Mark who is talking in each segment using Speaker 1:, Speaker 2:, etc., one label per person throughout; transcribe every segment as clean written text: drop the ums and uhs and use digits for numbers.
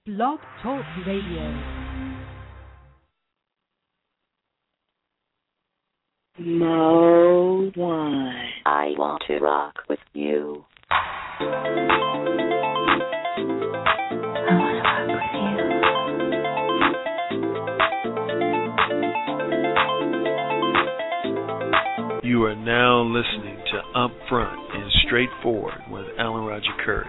Speaker 1: Blog Talk Radio.
Speaker 2: Mo One. I want to rock with you.
Speaker 3: I want to rock with you.
Speaker 4: You are now listening to Upfront and Straightforward with Alan Roger Curry.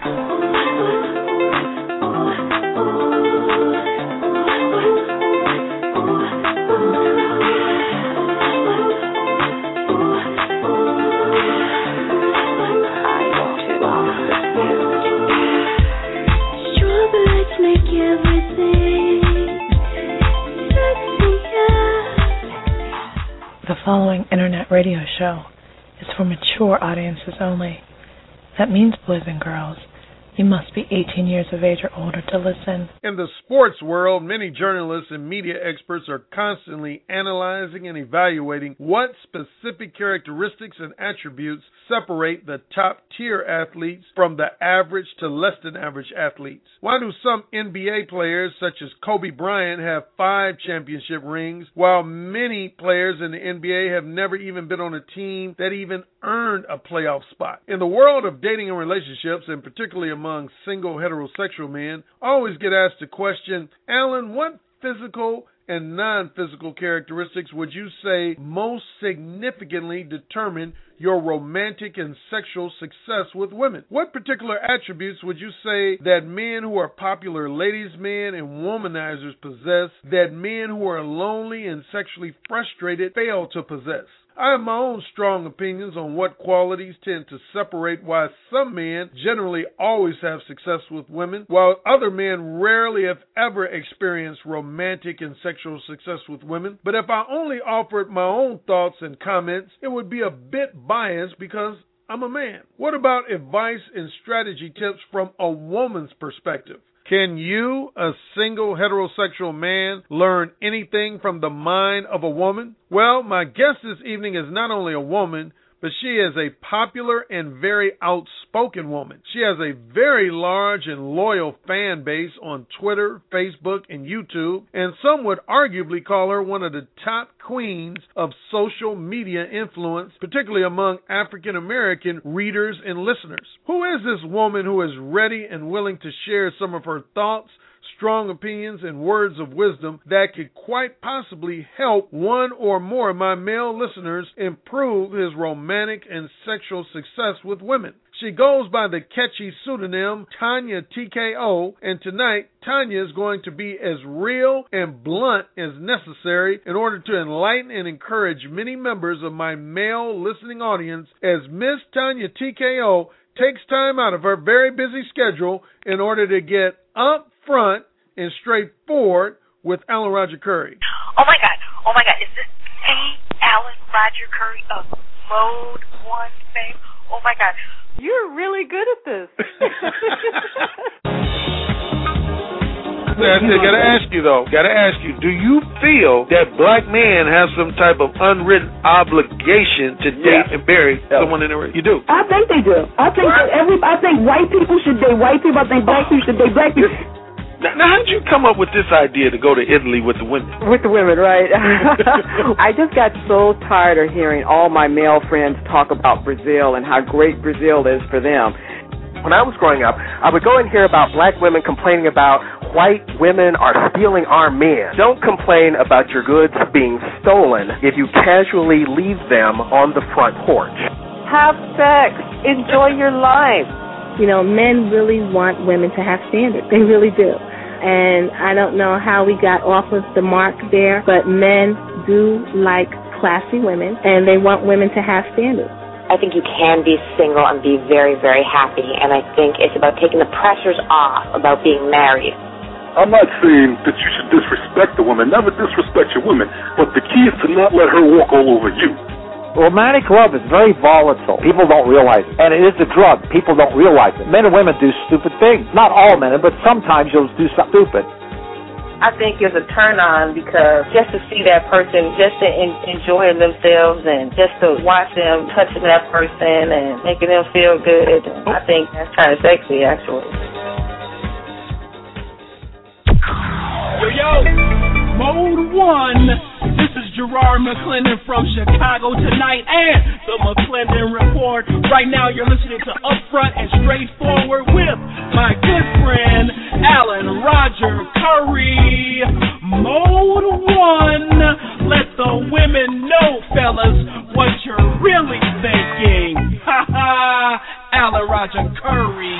Speaker 3: The following internet radio show is for mature audiences only. That means, boys and girls, you must be 18 years of age or older to listen.
Speaker 4: In the sports world, many journalists and media experts are constantly analyzing and evaluating what specific characteristics and attributes separate the top-tier athletes from the average to less than average athletes. Why do some NBA players, such as Kobe Bryant, have 5 championship rings, while many players in the NBA have never even been on a team that even earned a playoff spot? In the world of dating and relationships, and particularly among single heterosexual men, I always get asked the question, Alan, what physical and non-physical characteristics would you say most significantly determine your romantic and sexual success with women? What particular attributes would you say that men who are popular ladies' men and womanizers possess that men who are lonely and sexually frustrated fail to possess? I have my own strong opinions on what qualities tend to separate why some men generally always have success with women, while other men rarely if ever experience romantic and sexual success with women. But if I only offered my own thoughts and comments, it would be a bit biased because I'm a man. What about advice and strategy tips from a woman's perspective? Can you, a single heterosexual man, learn anything from the mind of a woman? Well, my guest this evening is not only a woman, but she is a popular and very outspoken woman. She has a very large and loyal fan base on Twitter, Facebook, and YouTube, and some would arguably call her one of the top queens of social media influence, particularly among African American readers and listeners. Who is this woman who is ready and willing to share some of her thoughts, strong opinions, and words of wisdom that could quite possibly help one or more of my male listeners improve his romantic and sexual success with women? She goes by the catchy pseudonym Tanya TKO, and tonight Tanya is going to be as real and blunt as necessary in order to enlighten and encourage many members of my male listening audience as Miss Tanya TKO takes time out of her very busy schedule in order to get up front and straightforward with Alan Roger Curry.
Speaker 5: Oh my God, is this Alan Roger Curry of Mode 1 fame? Oh my God.
Speaker 6: You're really good at this.
Speaker 4: Gotta ask you, do you feel that black men have some type of unwritten obligation to date and marry someone in their race? You do?
Speaker 7: I think they do. I think white people should date white people. I think black people should date black people.
Speaker 4: Now, how did you come up with this idea to go to Italy with the women?
Speaker 6: With the women, right? I just got so tired of hearing all my male friends talk about Brazil and how great Brazil is for them.
Speaker 8: When I was growing up, I would go and hear about black women complaining about white women are stealing our men. Don't complain about your goods being stolen if you casually leave them on the front porch.
Speaker 6: Have sex. Enjoy your life.
Speaker 9: You know, men really want women to have standards. They really do. And I don't know how we got off of the mark there, but men do like classy women, and they want women to have standards.
Speaker 10: I think you can be single and be very, very happy, and I think it's about taking the pressures off about being married.
Speaker 11: I'm not saying that you should disrespect the woman. Never disrespect your woman, but the key is to not let her walk all over you.
Speaker 12: Romantic love is very volatile. People don't realize it. And it is a drug. People don't realize it. Men and women do stupid things. Not all men, but sometimes you'll do something stupid.
Speaker 13: I think it's a turn on because just to see that person, just to enjoy themselves and just to watch them touching that person and making them feel good, I think that's kind of sexy, actually.
Speaker 14: Yo, Mode 1. This is Gerard McClendon from Chicago tonight and the McClendon Report. Right now you're listening to Upfront and Straightforward with my good friend Alan Roger Curry. Mode 1. Let the women know, fellas, what you're really thinking. Ha ha. Alan Roger Curry.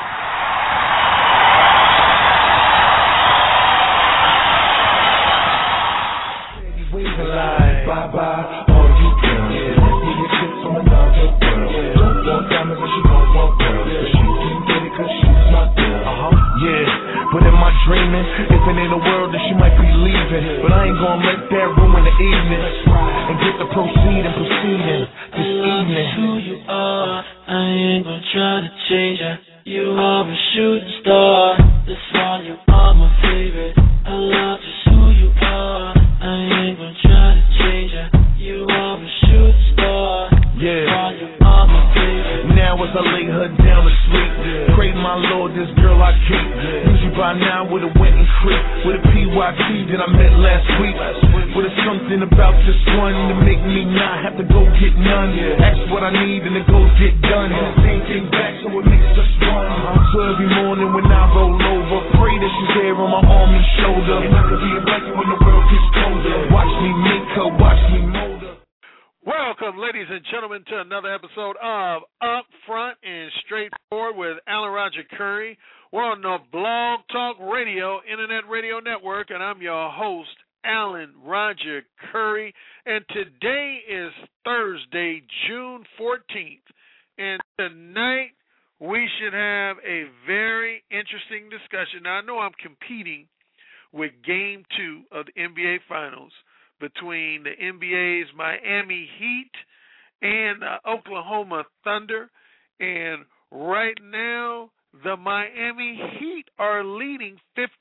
Speaker 15: Bye-bye, all you girls. Yeah, your shit's from another world. Don't want diamonds and she don't want pearls. But she can get it cause she's my girl. Yeah, but am I dreaming? If it ain't a world, then she might be leaving. But I ain't gonna let that ruin the evening. And get the proceeding this evening.
Speaker 16: Who you are, I ain't gonna try to change ya. You are a shooting star. That's why you are my favorite. I love just who you are. I ain't gonna try to change ya. You are a shooting star.
Speaker 15: Yeah.
Speaker 16: Why you are my favorite.
Speaker 15: Now as I lay her down to sleep, pray my Lord, this girl I keep. Usually by now would have went and creep with a PYT that I met last week. But it's something about this one to make me not have to go get none. Ask what I need and it goes get done. And the same thing back so it makes us run. So every morning when I roll over, pray that she's there on my arm and shoulder. And I could be a blanket when the world gets colder. Watch me make her, watch me mold her.
Speaker 4: Welcome, ladies and gentlemen, to another episode of Upfront and Straightforward with Alan Roger Curry. We're on the Blog Talk Radio, Internet Radio Network, and I'm your host, Alan Roger Curry. And today is Thursday, June 14th. And tonight we should have a very interesting discussion. Now, I know I'm competing with Game 2 of the NBA Finals between the NBA's Miami Heat and Oklahoma Thunder. And right now, the Miami Heat are leading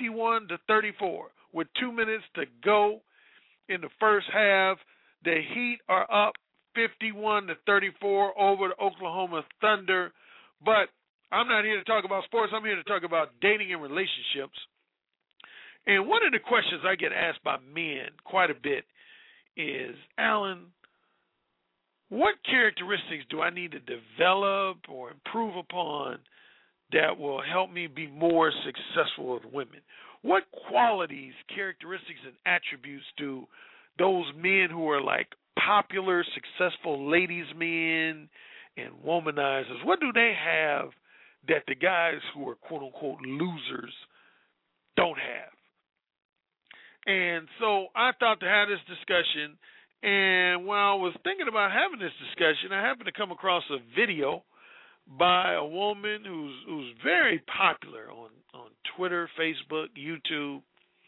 Speaker 4: 51-34 with 2 minutes to go in the first half. The Heat are up 51-34 over the Oklahoma Thunder. But I'm not here to talk about sports. I'm here to talk about dating and relationships. And one of the questions I get asked by men quite a bit is, Alan, what characteristics do I need to develop or improve upon that will help me be more successful with women? What qualities, characteristics, and attributes do those men who are like popular, successful ladies men and womanizers, what do they have that the guys who are quote-unquote losers don't have? And so I thought to have this discussion, and while I was thinking about having this discussion, I happened to come across a video by a woman who's very popular on Twitter, Facebook, YouTube,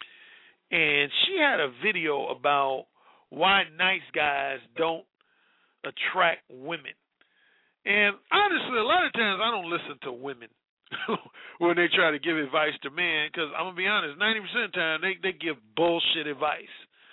Speaker 4: and she had a video about why nice guys don't attract women. And honestly, a lot of times I don't listen to women when they try to give advice to men, because I'm going to be honest, 90% of the time they give bullshit advice.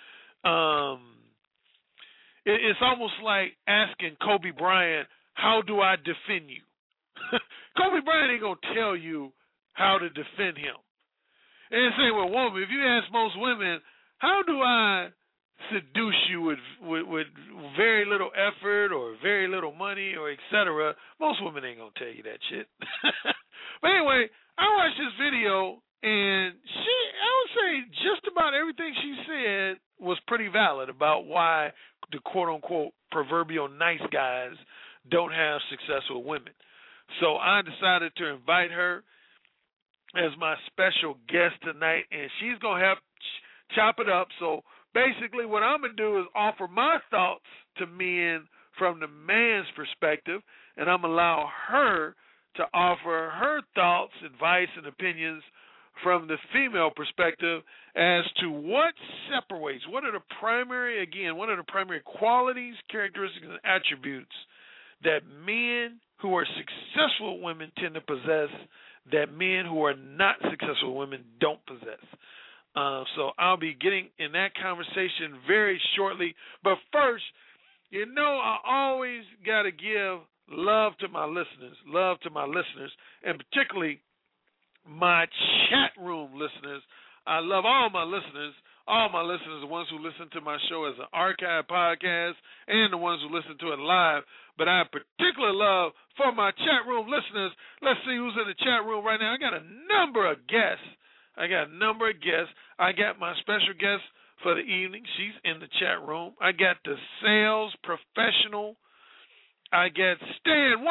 Speaker 4: It's almost like asking Kobe Bryant, how do I defend you? Kobe Bryant ain't going to tell you how to defend him. And the same with women. If you ask most women, how do I seduce you with very little effort or very little money or etc., most women ain't going to tell you that shit. But anyway, I watched this video, and I would say just about everything she said was pretty valid about why the quote-unquote proverbial nice guys don't have success with women. So I decided to invite her as my special guest tonight, and she's going to help chop it up. So basically what I'm going to do is offer my thoughts to men from the man's perspective, and I'm going to allow her to offer her thoughts, advice, and opinions from the female perspective as to what separates, what are the primary qualities, characteristics, and attributes that men who are successful women tend to possess that men who are not successful women don't possess. So I'll be getting in that conversation very shortly. But first, I always got to give love to my listeners, and particularly my chat room listeners. I love all my listeners. All my listeners, the ones who listen to my show as an archive podcast and the ones who listen to it live. But I have particular love for my chat room listeners. Let's see who's in the chat room right now. I got a number of guests. I got my special guest for the evening. She's in the chat room. I got the sales professional. I got Stan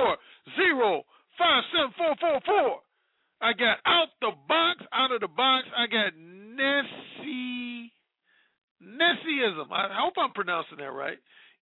Speaker 4: 140574444. I got out of the box. I got Nessiism. I hope I'm pronouncing that right.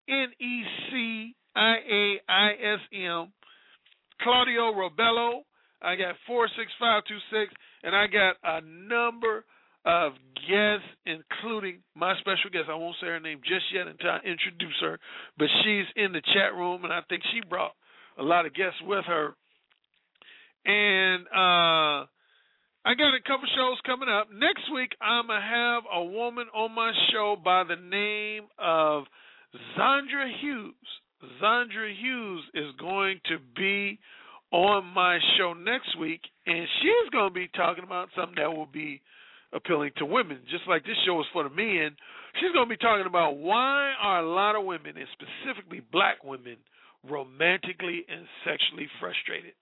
Speaker 4: Neciaism. Claudio Robello. I got 46526, and I got a number of guests, including my special guest. I won't say her name just yet until I introduce her, but she's in the chat room, and I think she brought a lot of guests with her. And I got a couple shows coming up. Next week, I'm going to have a woman on my show by the name of Zandra Hughes. Zandra Hughes is going to be on my show next week, and she's going to be talking about something that will be appealing to women. Just like this show is for the men, she's going to be talking about why are a lot of women, and specifically black women, romantically and sexually frustrated.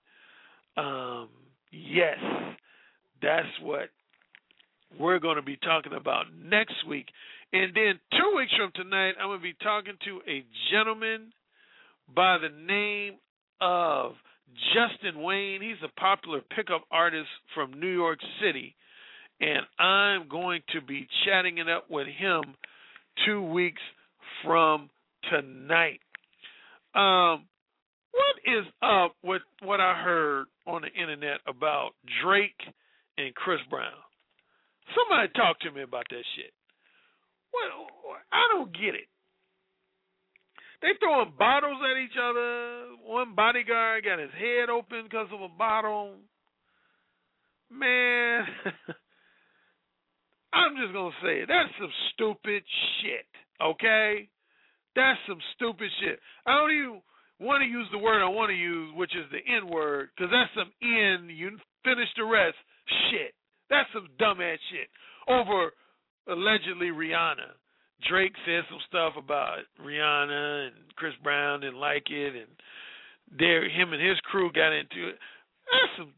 Speaker 4: Yes, that's what we're going to be talking about next week. And then 2 weeks from tonight, I'm going to be talking to a gentleman by the name of Justin Wayne. He's a popular pickup artist from New York City. And I'm going to be chatting it up with him 2 weeks from tonight. What is up with what I heard on the internet about Drake and Chris Brown? Somebody talk to me about that shit. Well, I don't get it. They throwing bottles at each other. One bodyguard got his head open because of a bottle. Man, I'm just going to say it. That's some stupid shit, okay? That's some stupid shit. I don't even want to use the word I want to use, which is the N-word, because that's some N, you finish the rest, shit. That's some dumbass shit. Over, allegedly, Rihanna. Drake said some stuff about Rihanna, and Chris Brown didn't like it, and him and his crew got into it. That's some...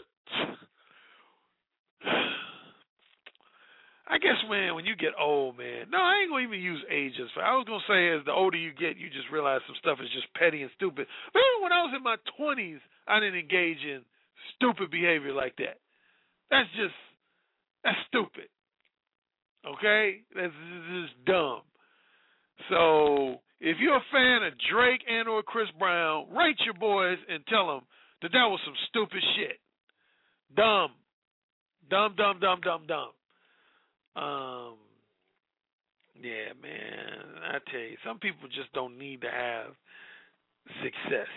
Speaker 4: I guess, man, when you get old, man. No, I ain't going to even use ages. I was going to say as the older you get, you just realize some stuff is just petty and stupid. But even when I was in my 20s, I didn't engage in stupid behavior like that. That's stupid. Okay? That's just dumb. So, if you're a fan of Drake and or Chris Brown, rate your boys and tell them that was some stupid shit. Dumb. Dumb. Yeah, man, I tell you, some people just don't need to have success.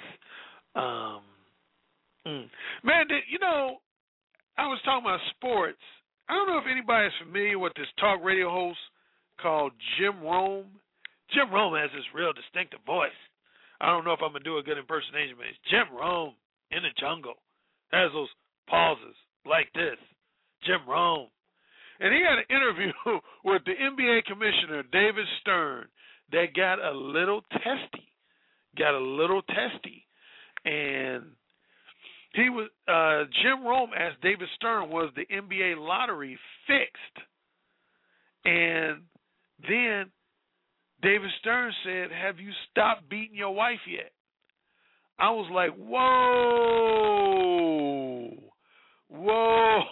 Speaker 4: Man, I was talking about sports. I don't know if anybody's familiar with this talk radio host called Jim Rome. Jim Rome has this real distinctive voice. I don't know if I'm going to do a good impersonation, but it's Jim Rome in the jungle. Has those pauses like this. Jim Rome. And he had an interview with the NBA commissioner, David Stern, that got a little testy. And Jim Rome asked David Stern, was the NBA lottery fixed? And then David Stern said, have you stopped beating your wife yet? I was like, whoa.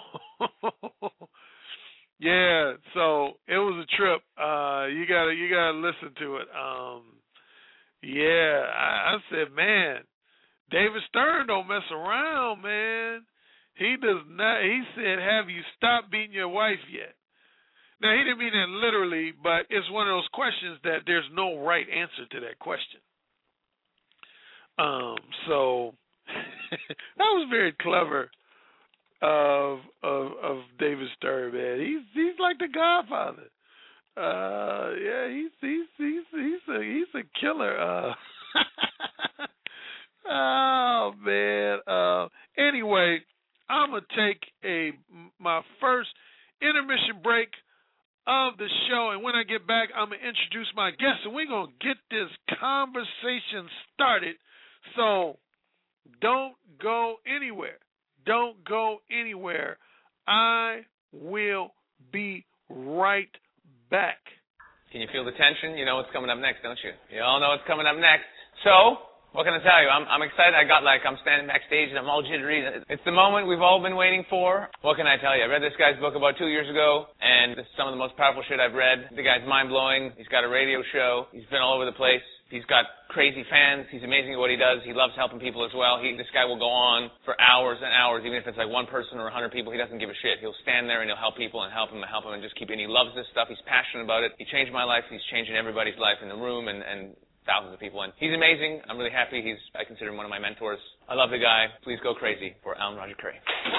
Speaker 4: Yeah, so it was a trip. You gotta listen to it. Yeah, I said, man, David Stern don't mess around, man. He does not. He said, have you stopped beating your wife yet? Now, he didn't mean that literally, but it's one of those questions that there's no right answer to that question. So that was very clever of David Stern, man. He's like the Godfather. Yeah, he's a killer. Oh man. Anyway, I'm gonna take my first intermission break of the show, and when I get back, I'm going to introduce my guest, and we're going to get this conversation started. So don't go anywhere. Don't go anywhere. I will be right back.
Speaker 17: Can you feel the tension? You know what's coming up next, don't you? You all know what's coming up next. So, what can I tell you? I'm excited. I'm standing backstage and I'm all jittery. It's the moment we've all been waiting for. What can I tell you? I read this guy's book about 2 years ago, and this is some of the most powerful shit I've read. The guy's mind-blowing. He's got a radio show. He's been all over the place. He's got crazy fans. He's amazing at what he does. He loves helping people as well. This guy will go on for hours and hours, even if it's like one person or 100 people. He doesn't give a shit. He'll stand there and he'll help people and help them and just keep it. And he loves this stuff. He's passionate about it. He changed my life. He's changing everybody's life in the room and thousands of people. And he's amazing. I'm really happy. I consider him one of my mentors. I love the guy. Please go crazy for Alan Roger Currie.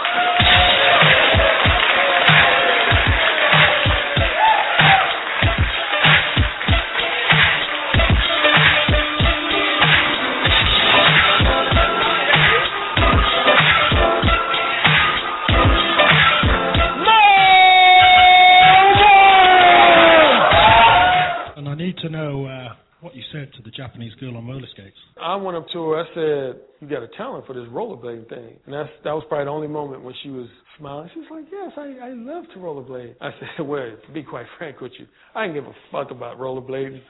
Speaker 18: And I need to know what you said to the Japanese girl on roller skates.
Speaker 4: I went up to her. I said, "You got a talent for this rollerblading thing." And that was probably the only moment when she was smiling. She was like, "Yes, I love to rollerblade." I said, "Well, to be quite frank with you, I didn't give a fuck about rollerblading."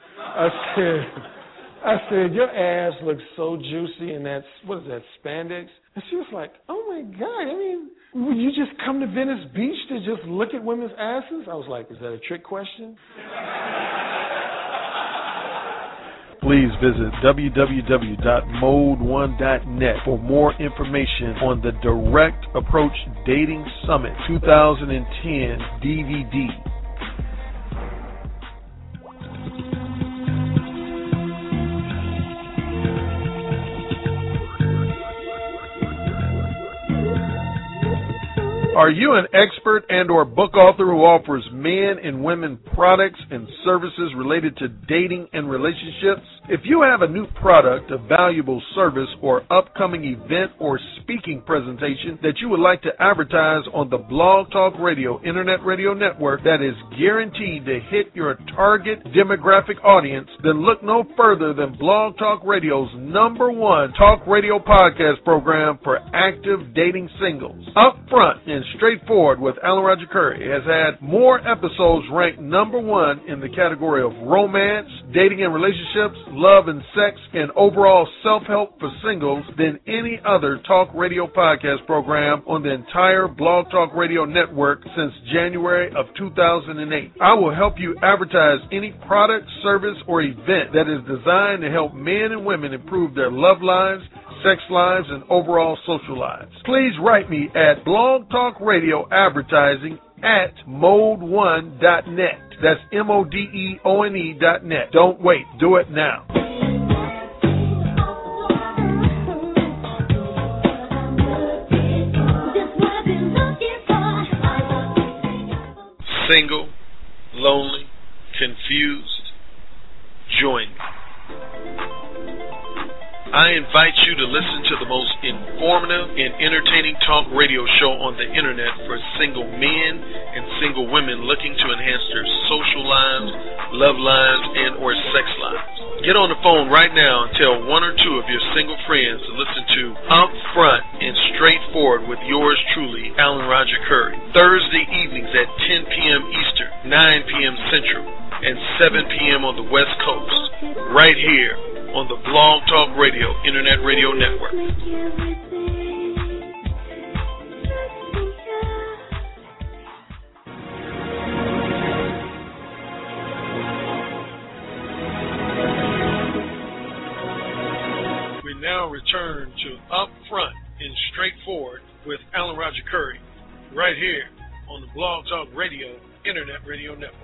Speaker 4: I said, "Your ass looks so juicy in that, what is that, spandex?" And she was like, "Oh my God, I mean, would you just come to Venice Beach to just look at women's asses?" I was like, "Is that a trick question?"
Speaker 19: Please visit www.mode1.net for more information on the Direct Approach Dating Summit 2010 DVD. Are you an expert and or book author who offers men and women products and services related to dating and relationships? If you have a new product, a valuable service, or upcoming event or speaking presentation that you would like to advertise on the Blog Talk Radio Internet Radio Network that is guaranteed to hit your target demographic audience, then look no further than Blog Talk Radio's #1 talk radio podcast program for active dating singles. Upfront and Straightforward with Alan Roger Currie has had more episodes ranked #1 in the category of romance, dating and relationships, love and sex, and overall self-help for singles than any other talk radio podcast program on the entire Blog Talk Radio network since January of 2008. I will help you advertise any product, service, or event that is designed to help men and women improve their love lives, sex lives, and overall social lives. Please write me at Blog Talk Radio Advertising at mode1.net. That's MODEONE.net. Don't wait. Do it now. Single, lonely, confused, join me. I invite you to listen to the most informative and entertaining talk radio show on the internet for single men and single women looking to enhance their social lives, love lives, and or sex lives. Get on the phone right now and tell one or two of your single friends to listen to Upfront and Straightforward with yours truly, Alan Roger Currie. Thursday evenings at 10 p.m. Eastern, 9 p.m. Central, and 7 p.m. on the West Coast, right here on the Blog Talk Radio Internet Radio Network. We now return to Upfront and Straightforward with Alan Roger Currie, right here on the Blog Talk Radio Internet Radio Network.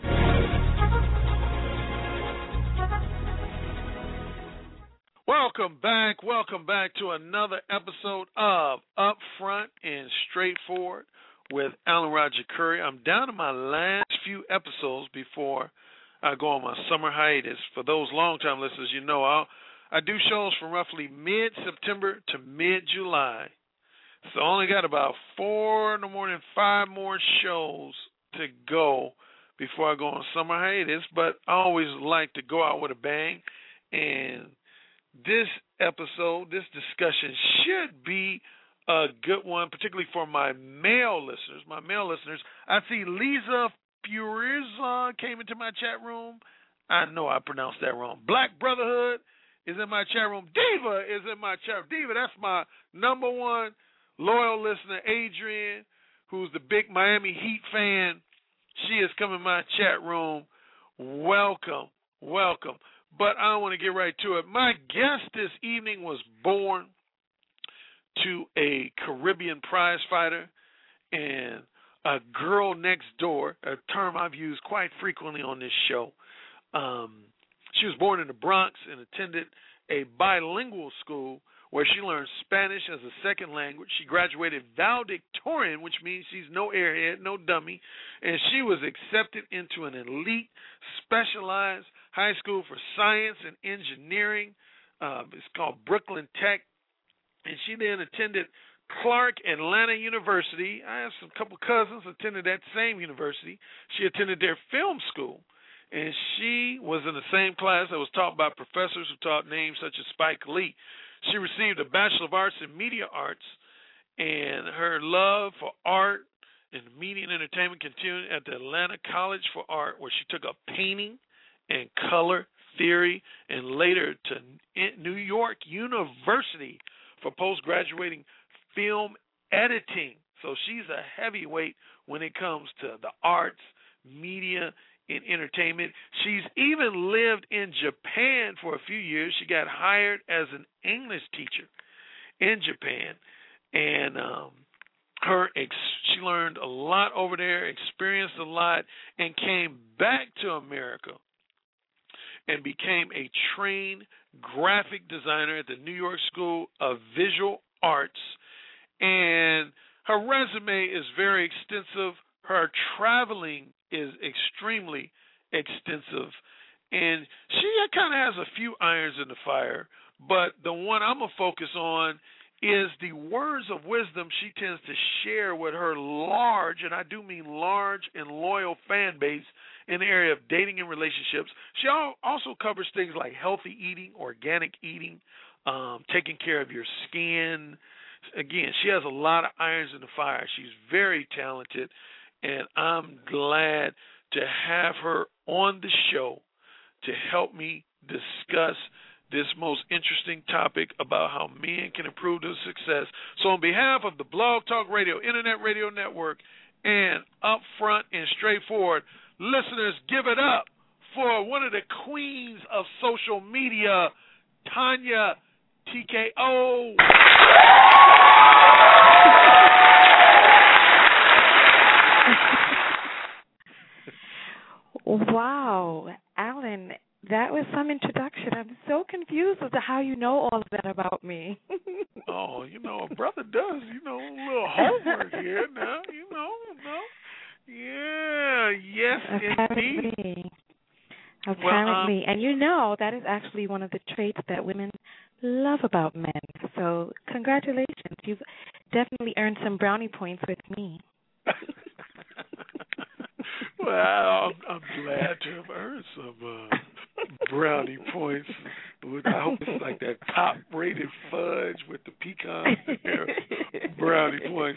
Speaker 19: Welcome back to another episode of Upfront and Straightforward with Alan Roger Currie. I'm down to my last few episodes before I go on my summer hiatus. For those long-time listeners, you know I do shows from roughly mid-September to mid-July.
Speaker 4: So I only got about 4 no more than 5 more shows to go before I go on summer hiatus, but I always like to go out with a bang, and this episode, this discussion should be a good one, particularly for my male listeners. I see Lisa Furiza came into my chat room. I know I pronounced that wrong. Black Brotherhood is in my chat room. Diva is in my chat room. Diva, that's my number one loyal listener. Adrian, who's the big Miami Heat fan, she is coming in my chat room. Welcome. But I want to get right to it. My guest this evening was born to a Caribbean prize fighter and a girl next door, a term I've used quite frequently on this show. She was born in the Bronx and attended a bilingual school where she learned Spanish as a second language. She graduated valedictorian, which means she's no airhead, no dummy, and she was accepted into an elite specialized high school for science and engineering. It's called Brooklyn Tech. And she then attended Clark Atlanta University. I have a couple cousins attended that same university. She attended their film school. And she was in the same class that was taught by professors who taught names such as Spike Lee. She received a Bachelor of Arts in Media Arts, and her love for art and media and entertainment continued at the Atlanta College for Art, where she took up painting and color theory, and later to New York University for post-graduating film editing. So she's a heavyweight when it comes to the arts, media, and entertainment. She's even lived in Japan for a few years. She got hired as an English teacher in Japan, and she learned a lot over there, experienced a lot, and came back to America and became a trained graphic designer at the New York School of Visual Arts. And her resume is very extensive. Her traveling is extremely extensive. And she kind of has a few irons in the fire, but the one I'm going to focus on is the words of wisdom she tends to share with her large, and I do mean large and loyal fan base in the area of dating and relationships. She also covers things like healthy eating, organic eating, taking care of your skin. Again, she has a lot of irons in the fire. She's very talented, and I'm glad to have her on the show to help me discuss this most interesting topic about how men can improve their success. So on behalf of the Blog Talk Radio, Internet Radio Network, and Upfront and Straightforward, listeners, give it up for one of the queens of social media, Tanya TKO.
Speaker 20: Wow, Alan, that was some introduction. I'm so confused as to how you know all of that about me.
Speaker 4: Oh, a brother does, a little homework here now, Yeah, yes, indeed.
Speaker 20: Apparently. And that is actually one of the traits that women love about men. So congratulations. You've definitely earned some brownie points with me.
Speaker 4: Well, I'm glad to have earned some brownie points. I hope it's like that top-rated fudge with the pecans in there. Brownie points.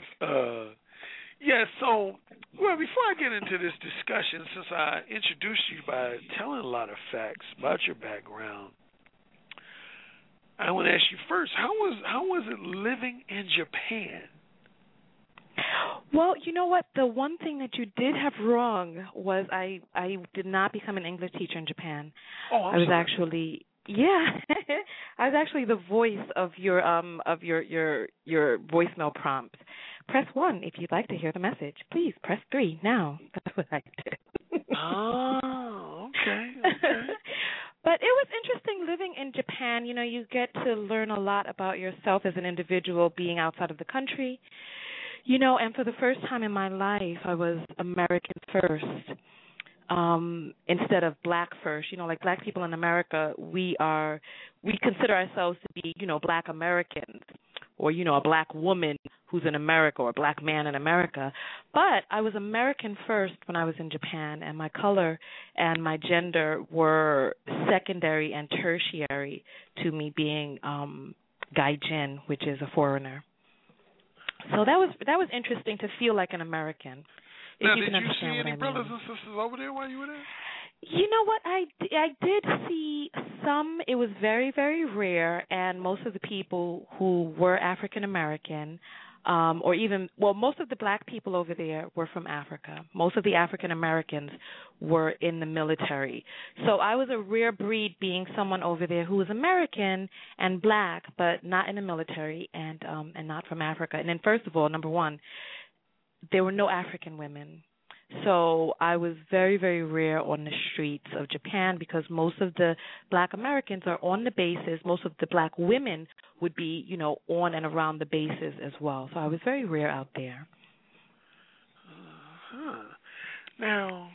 Speaker 4: So, before I get into this discussion, since I introduced you by telling a lot of facts about your background, I want to ask you first, how was it living in Japan?
Speaker 20: Well, you know what? The one thing that you did have wrong was I did not become an English teacher in Japan.
Speaker 4: Oh,
Speaker 20: I was actually I was actually the voice of your voicemail prompt. Press 1 if you'd like to hear the message. Please press 3 now. That's what I did.
Speaker 4: Oh, okay.
Speaker 20: But it was interesting living in Japan. You get to learn a lot about yourself as an individual being outside of the country. And for the first time in my life, I was American first instead of black first. Like black people in America, we consider ourselves to be, black Americans. or a black woman who's in America or a black man in America. But I was American first when I was in Japan, and my color and my gender were secondary and tertiary to me being gaijin, which is a foreigner. So that was interesting to feel like an American.
Speaker 19: Now, did you see any brothers and sisters over there while you were there?
Speaker 20: You know what? I did see some. It was very, very rare, and most of the people who were African American, most of the black people over there were from Africa. Most of the African Americans were in the military. So I was a rare breed, being someone over there who was American and black, but not in the military and not from Africa. And then, first of all, number one, there were no African women. So I was very, very rare on the streets of Japan because most of the black Americans are on the bases. Most of the black women would be, on and around the bases as well. So I was very rare out there.
Speaker 19: Now,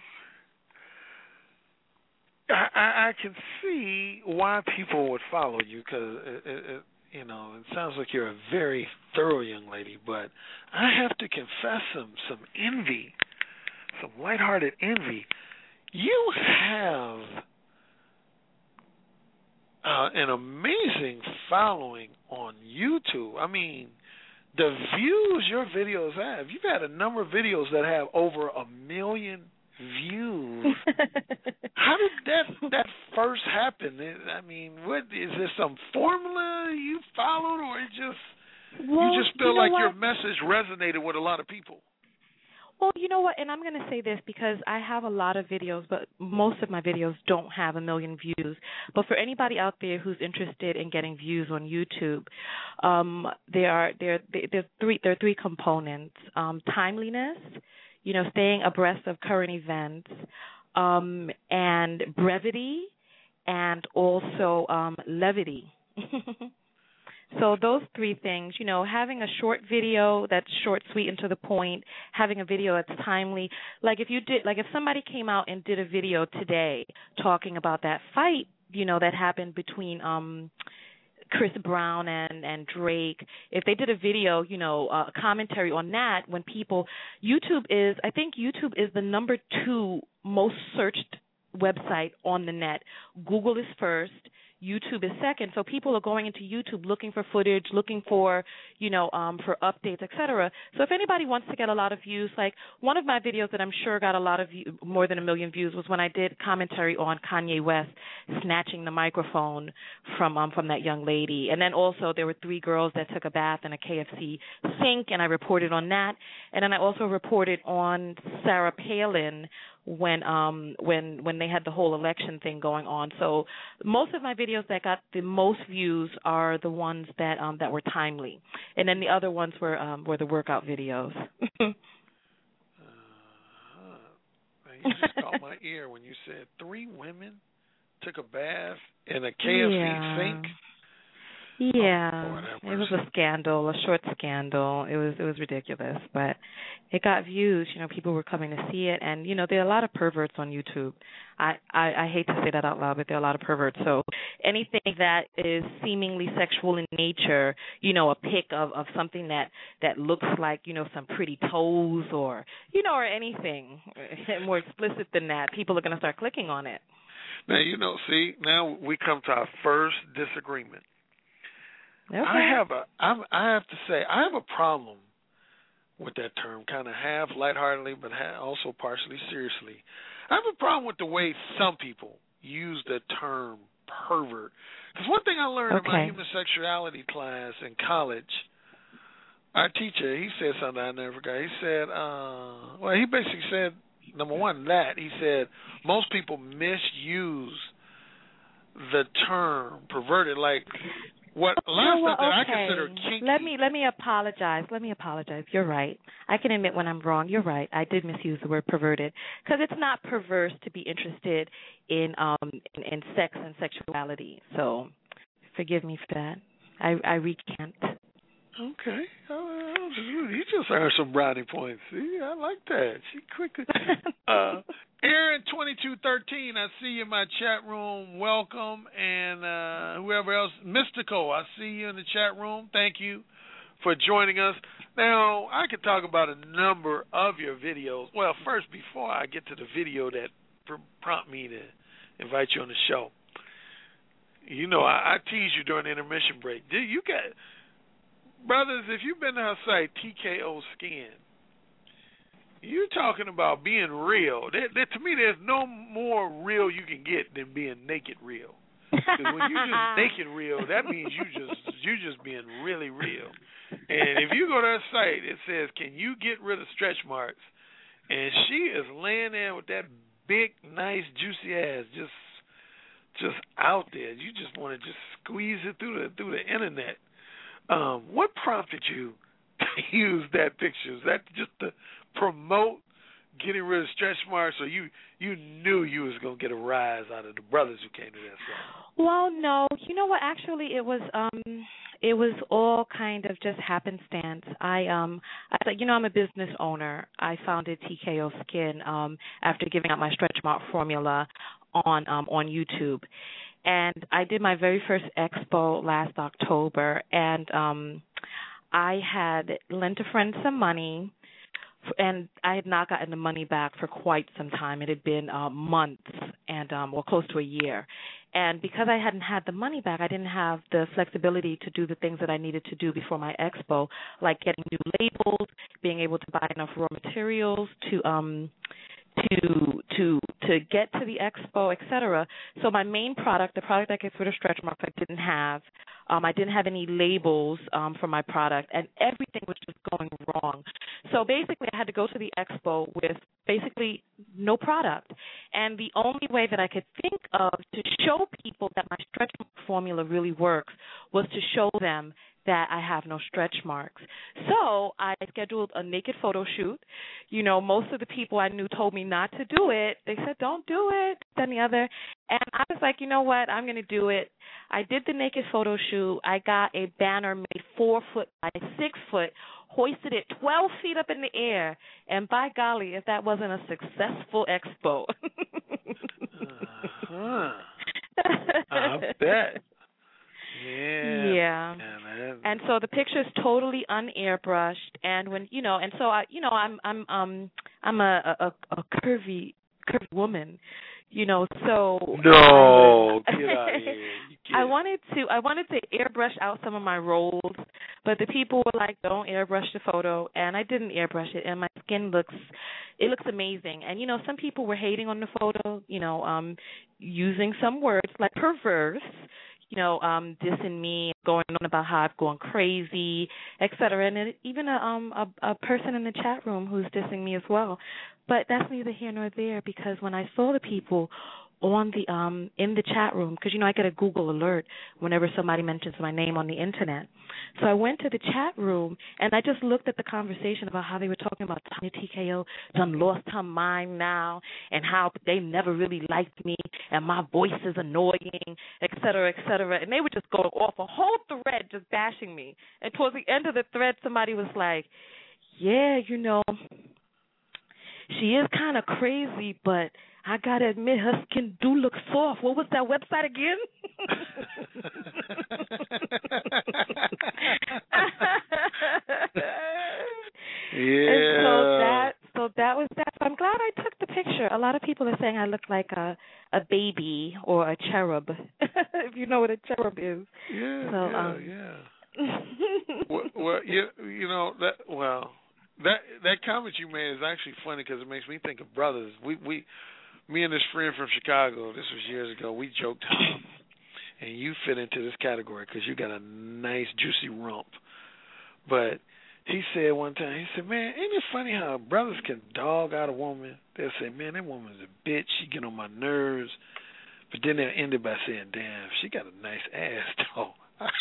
Speaker 19: I can see why people would follow you because it sounds like you're a very thorough young lady, but I have to confess some envy. Some lighthearted envy. You have an amazing following on YouTube. I mean, the views your videos have. You've had a number of videos that have over 1 million views. How did that first happen? I mean, what is there some formula you followed, or you just feel like your message resonated with a lot of people?
Speaker 20: Well, you know what, and I'm going to say this because I have a lot of videos, but most of my videos don't have 1 million views. But for anybody out there who's interested in getting views on YouTube, there are three components: timeliness, staying abreast of current events, and brevity, and also levity. So those three things, having a short video that's short, sweet, and to the point, having a video that's timely. Like if somebody came out and did a video today talking about that fight, that happened between Chris Brown and Drake. If they did a video, a commentary on that, I think YouTube is the number 2 most searched website on the net. Google is first. YouTube is second, so people are going into YouTube looking for footage, looking for, for updates, etc. So if anybody wants to get a lot of views, like one of my videos that I'm sure got a lot of more than 1 million views was when I did commentary on Kanye West snatching the microphone from that young lady. And then also there were 3 girls that took a bath in a KFC sink, and I reported on that. And then I also reported on Sarah Palin when they had the whole election thing going on. So most of my videos that got the most views are the ones that were timely, and then the other ones were the workout videos.
Speaker 19: You just caught my ear when you said 3 women took a bath in a KFC sink.
Speaker 20: Yeah, it was a scandal, a short scandal. It was ridiculous, but it got views. People were coming to see it, and there are a lot of perverts on YouTube. I hate to say that out loud, but there are a lot of perverts. So anything that is seemingly sexual in nature, a pic of something that looks like some pretty toes or or anything more explicit than that, people are going to start clicking on it.
Speaker 19: Now now we come to our first disagreement.
Speaker 20: Okay.
Speaker 19: I have to say I have a problem with that term, kind of half lightheartedly, but also partially seriously. I have a problem with the way some people use the term pervert. Because one thing I learned in my human sexuality class in college, our teacher, he said something I never forgot. He said, he basically said, number one, he said most people misuse the term perverted, like what a lot of stuff that I consider kinky.
Speaker 20: Let me apologize. You're right. I can admit when I'm wrong. You're right. I did misuse the word perverted because it's not perverse to be interested in sex and sexuality. So forgive me for that. I recant.
Speaker 19: Okay. You just earned some brownie points. See, I like that. She quickly. Aaron 2213, I see you in my chat room. Welcome, and whoever else, Mystico, I see you in the chat room. Thank you
Speaker 4: for joining us. Now, I could talk about a number of your videos. Well, first, before I get to the video that prompted me to invite you on the show, you know, I tease you during the intermission break. You got, brothers, if you've been to our site, TKO Skin, you're talking about being real. To me, there's no more real you can get than being naked real. Because when you just naked real, that means you just being really real. And if you go to her site, it says, "Can you get rid of stretch marks?" And she is laying there with that big, nice, juicy ass just out there. You just want to just squeeze it through the internet. What prompted you to use that picture? Is that just to promote getting rid of stretch marks, or you knew you was gonna get a rise out of the brothers who came to that site?
Speaker 20: Well, no. You know what? Actually, it was all kind of just happenstance. I thought, you know, I'm a business owner. I founded TKO Skin after giving out my stretch mark formula on YouTube, and I did my very first expo last October, and I had lent a friend some money. And I had not gotten the money back for quite some time. It had been months and close to a year. And because I hadn't had the money back, I didn't have the flexibility to do the things that I needed to do before my expo, like getting new labels, being able to buy enough raw materials to get to the expo, etc. So my main product, the product that gets rid of stretch marks, I didn't have. I didn't have any labels for my product, and everything was just going wrong. So basically, I had to go to the expo with basically no product. And the only way that I could think of to show people that my stretch mark formula really works was to show them that I have no stretch marks. So I scheduled a naked photo shoot. You know, most of the people I knew told me not to do it. They said, "Don't do it," then the other. And I was like, you know what, I'm going to do it. I did the naked photo shoot. I got a banner made 4 foot by 6 foot, hoisted it 12 feet up in the air, and by golly, if that wasn't a successful expo.
Speaker 4: I bet. Yeah.
Speaker 20: And so the picture's totally unairbrushed, and when and so I'm a curvy woman, so
Speaker 4: no, get out of here.
Speaker 20: I wanted to airbrush out some of my rolls, but the people were like, "Don't airbrush the photo," and I didn't airbrush it, and my skin looks amazing. And some people were hating on the photo, using some words like perverse, dissing me, going on about how I've gone crazy, etc. And even a person in the chat room who's dissing me as well. But that's neither here nor there, because when I saw the people on the in the chat room, because I get a Google alert whenever somebody mentions my name on the internet. So I went to the chat room and I just looked at the conversation about how they were talking about Tanya TKO done lost her mind now, and how they never really liked me, and my voice is annoying, et cetera, and they were just going off a whole thread just bashing me. And towards the end of the thread, somebody was like, "Yeah, she is kind of crazy, but I gotta admit, her skin do look soft." What was that website again?
Speaker 4: Yeah.
Speaker 20: And so that was that. So I'm glad I took the picture. A lot of people are saying I look like a baby or a cherub, if you know what a cherub is.
Speaker 4: Yeah, That comment you made is actually funny, because it makes me think of brothers. Me and this friend from Chicago, this was years ago, we joked, and you fit into this category because you got a nice juicy rump. But he said one time, he said, "Man, ain't it funny how brothers can dog out a woman? They'll say, 'Man, that woman's a bitch, she get on my nerves.' But then they'll end it by saying, 'Damn, she got a nice ass, though.'"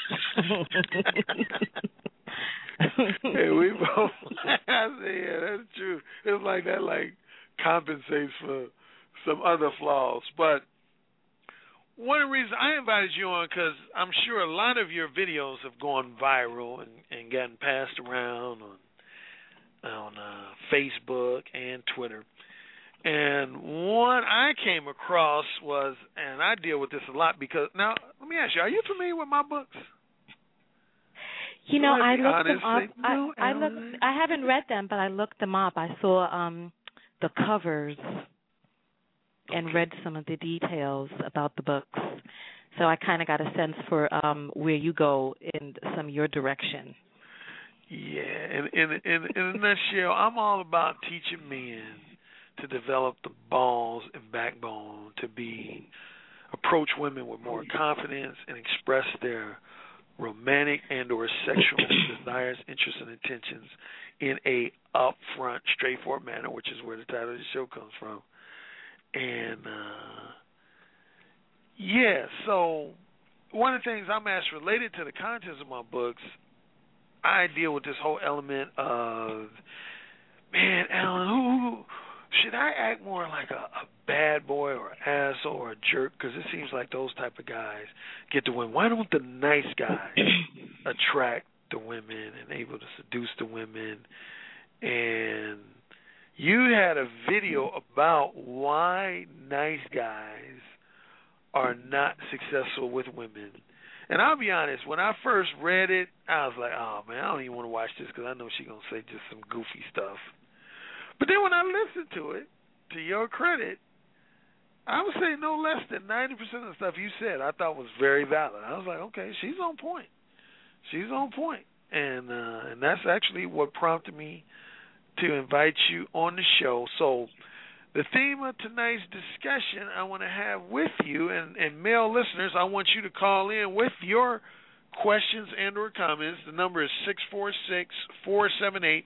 Speaker 4: Hey, we both. I said, "Yeah, that's true." It's like that, compensates for some other flaws. But one of the reasons I invited you on, because I'm sure a lot of your videos have gone viral and gotten passed around on Facebook and Twitter. And one I came across was, and I deal with this a lot because, now, let me ask you, are you familiar with my books?
Speaker 20: You know, I looked them up. I haven't read them, but I looked them up. I saw the covers and read some of the details about the books. So I kind of got a sense for where you go in some of your direction.
Speaker 19: Yeah, in a nutshell, I'm all about teaching men to develop the balls and backbone to approach women with more confidence and express their romantic and or sexual desires, interests, and intentions in a upfront, straightforward manner, which is where the title of the show comes from. And so one of the things I'm asked related to the contents of my books, I deal with this whole element of, man, Alan, who should I act more like a bad boy or an asshole or a jerk? Because it seems like those type of guys get the women. Why don't the nice guys attract the women and able to seduce the women? And you had a video about why nice guys are not successful with women. And I'll be honest, when I first read it, I was like, oh, man, I don't even want to watch this because I know she's going to say just some goofy stuff. But then when I listened to it, to your credit, I would say no less than 90% of the stuff you said I thought was very valid. I was like, okay, she's on point. She's on point. And that's actually what prompted me to invite you on the show. So the theme of tonight's discussion I want to have with you, and male listeners, I want you to call in with your questions and or comments. The number is 646-478-5710,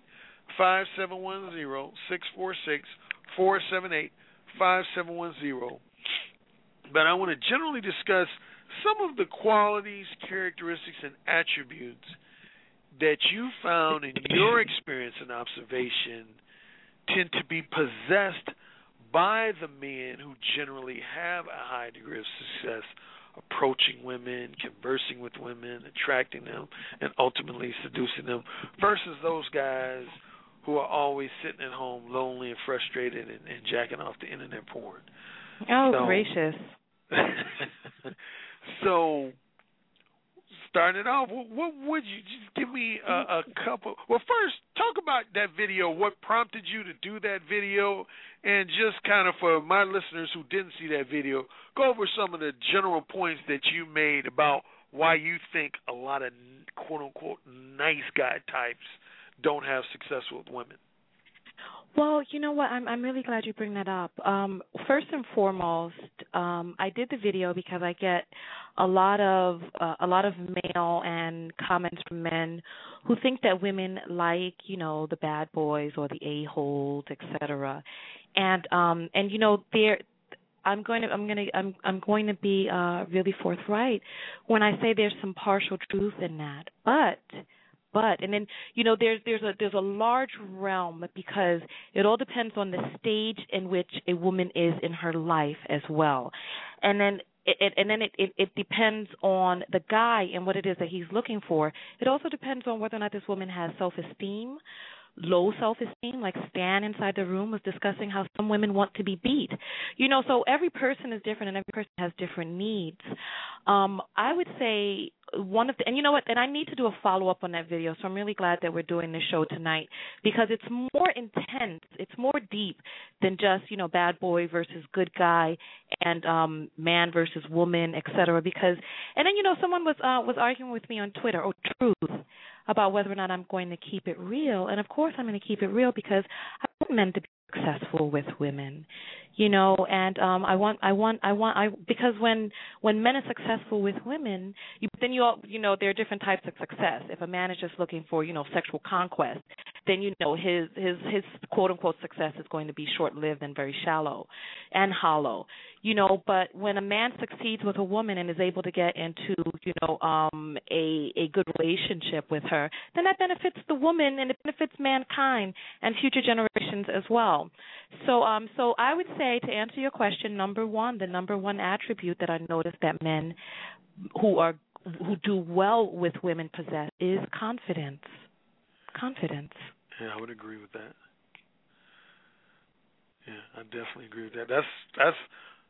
Speaker 19: 646-478-5710. But I want to generally discuss some of the qualities, characteristics, and attributes that you found in your experience and observation tend to be possessed by the men who generally have a high degree of success approaching women, conversing with women, attracting them, and ultimately seducing them, versus those guys who are always sitting at home lonely and frustrated and jacking off the internet porn.
Speaker 20: Oh, gracious.
Speaker 19: So, starting off, what would you just give me a couple? Well, first, talk about that video. What prompted you to do that video? And just kind of for my listeners who didn't see that video, go over some of the general points that you made about why you think a lot of quote-unquote nice guy types don't have success with women.
Speaker 20: Well, you know what? I'm really glad you bring that up. First and foremost, I did the video because I get a lot of mail and comments from men who think that women like, you know, the bad boys or the a-holes, etc. And you know, I'm going to be really forthright when I say there's some partial truth in that, but and then, you know, there's a large realm because it all depends on the stage in which a woman is in her life as well, and then it depends on the guy and what it is that he's looking for. It also depends on whether or not this woman has self-esteem, low self-esteem, like Stan inside the room was discussing how some women want to be beat. You know, so every person is different and every person has different needs. I would say and you know what, and I need to do a follow-up on that video, so I'm really glad that we're doing this show tonight because it's more intense, it's more deep than just, you know, bad boy versus good guy and man versus woman, etc. Because, and then, you know, someone was arguing with me on Twitter, Truth, about whether or not I'm going to keep it real, and of course I'm going to keep it real because I want men to be successful with women, you know, and because when men are successful with women, then you know there are different types of success. If a man is just looking for, you know, sexual conquest, then you know his quote unquote success is going to be short lived and very shallow and hollow, you know. But when a man succeeds with a woman and is able to get into, you know, a good relationship with her, then that benefits the woman and it benefits mankind and future generations as well. So I would say, to answer your question, the number one attribute that I noticed that men who do well with women possess is confidence. Confidence.
Speaker 19: Yeah, I would agree with that. Yeah, I definitely agree with that. That's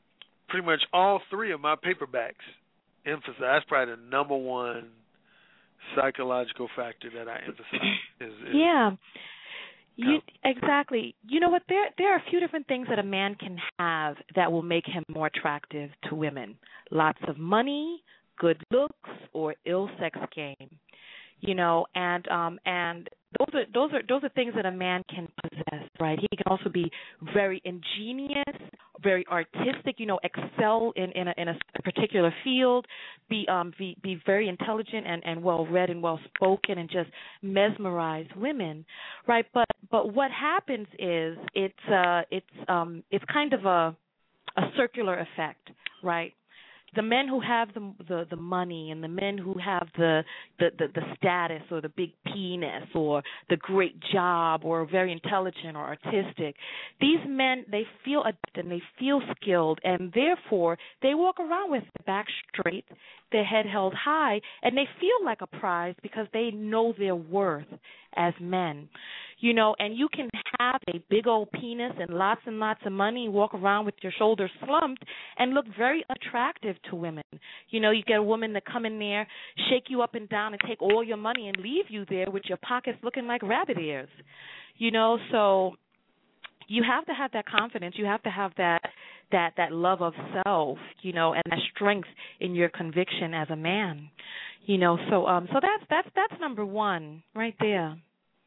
Speaker 19: pretty much all three of my paperbacks emphasize. That's probably the number one
Speaker 4: psychological factor that I emphasize.
Speaker 20: Yeah. Exactly. You know what? There are a few different things that a man can have that will make him more attractive to women. Lots of money, good looks, or ill sex game. You know, and those are things that a man can possess, right? He can also be very ingenious, very artistic, you know, excel in a particular field, be very intelligent and well read and well spoken, and just mesmerize women, right? But what happens is it's kind of a circular effect, right? The men who have the money and the men who have the status or the big penis or the great job or very intelligent or artistic, these men, they feel adept and they feel skilled, and therefore they walk around with their back straight, their head held high, and they feel like a prize because they know their worth as men. You know, and you can have a big old penis and lots of money, walk around with your shoulders slumped, and look very attractive to women. You know, you get a woman to come in there, shake you up and down, and take all your money and leave you there with your pockets looking like rabbit ears. You know, so you have to have that confidence. You have to have that love of self, you know, and that strength in your conviction as a man. You know, so that's number one right there.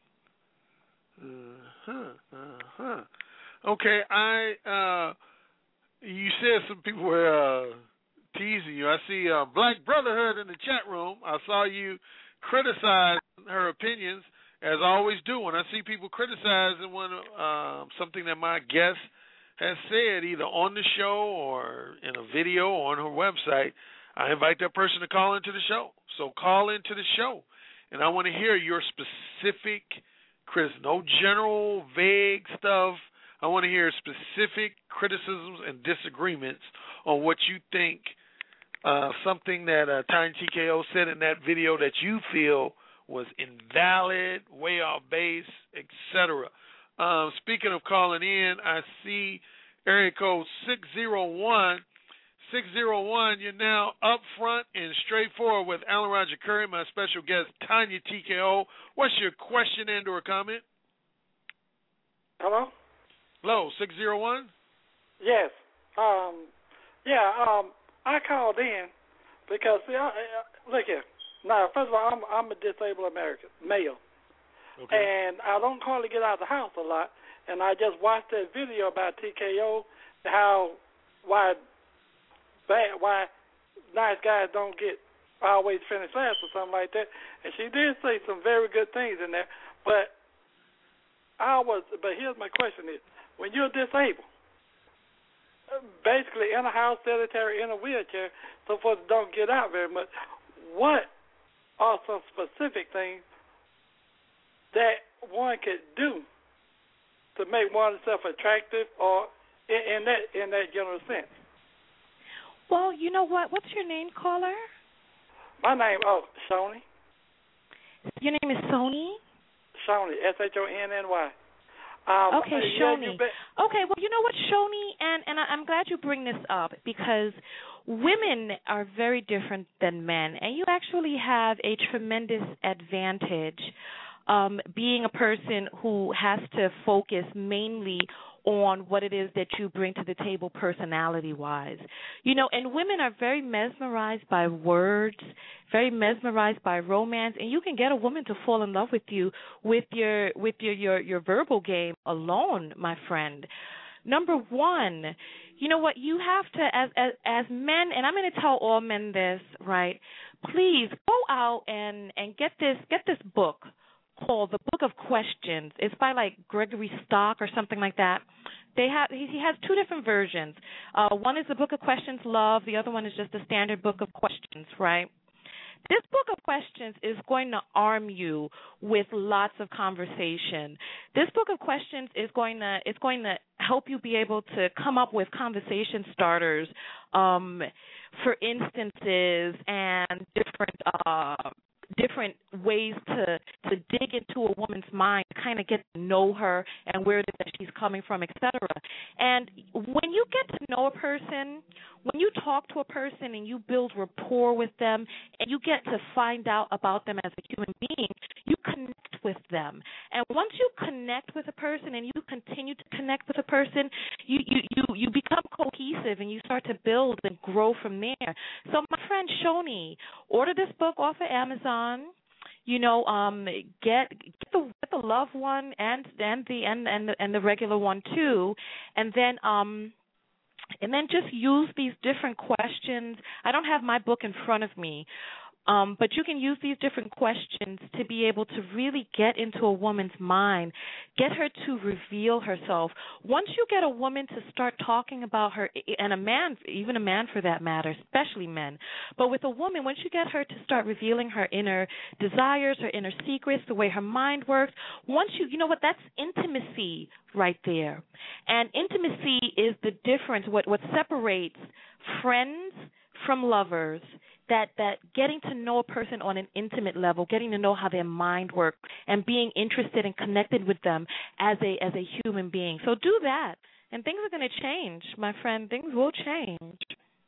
Speaker 4: Okay, you said some people were teasing you. I see Black Brotherhood in the chat room. I saw you criticize her opinions, as I always do. When I see people criticizing something that my guest has said, either on the show or in a video or on her website, I invite that person to call into the show. So call into the show, and I want to hear your specific no general, vague stuff. I want to hear specific criticisms and disagreements on what you think, something that Tiny TKO said in that video that you feel was invalid, way off base, etc. Speaking of calling in, I see area code 601. 601, you're now up front and straightforward with Alan Roger Curry, my special guest, Tanya TKO. What's your question and or comment?
Speaker 21: Hello?
Speaker 4: Hello, 601?
Speaker 21: Yes. I called in because, look here. Now, first of all, I'm a disabled American, male. Okay. And I don't hardly get out of the house a lot. And I just watched that video about TKO, why nice guys don't always finish last or something like that. And she did say some very good things in there. But here's my question is, when you're disabled, basically in a house, sedentary, in a wheelchair, so forth, don't get out very much, what are some specific things that one could do to make oneself attractive, or in that general sense?
Speaker 20: Well, you know what? What's your name, caller?
Speaker 21: My name, Shoni.
Speaker 20: Your name is Sony?
Speaker 21: Shoni, Shonny.
Speaker 20: Okay, Shoni. Okay, well, you know what, Shoni, and I'm glad you bring this up, because women are very different than men, and you actually have a tremendous advantage being a person who has to focus mainly on what it is that you bring to the table personality-wise. You know, and women are very mesmerized by words, very mesmerized by romance, and you can get a woman to fall in love with you with your verbal game alone, my friend. Number one, you know what, you have to, as men, and I'm going to tell all men this, right, please go out and get this book called The Book of Questions. It's by like Gregory Stock or something like that. He has two different versions. One is the Book of Questions Love. The other one is just the standard Book of Questions, right? This Book of Questions is going to arm you with lots of conversation. This Book of Questions is going to help you be able to come up with conversation starters for instances and different ways to dig into a woman's mind, kind of get to know her and where it is that she's coming from, etc. And when you get to know a person, when you talk to a person and you build rapport with them and you get to find out about them as a human being, you connect with them. And once you connect with a person and you continue to connect with a person, you become cohesive and you start to build and grow from there. So my friend Shoni, order this book off of Amazon. You know, get the love one and the regular one too, and then just use these different questions. I don't have my book in front of me, but you can use these different questions to be able to really get into a woman's mind, get her to reveal herself. Once you get a woman to start talking about her, and a man, even a man for that matter, especially men, but with a woman, once you get her to start revealing her inner desires, her inner secrets, the way her mind works, once you know what, that's intimacy right there. And intimacy is the difference, what separates friends from lovers, that getting to know a person on an intimate level, getting to know how their mind works, and being interested and connected with them as a human being. So do that, and things are going to change, my friend. Things will change.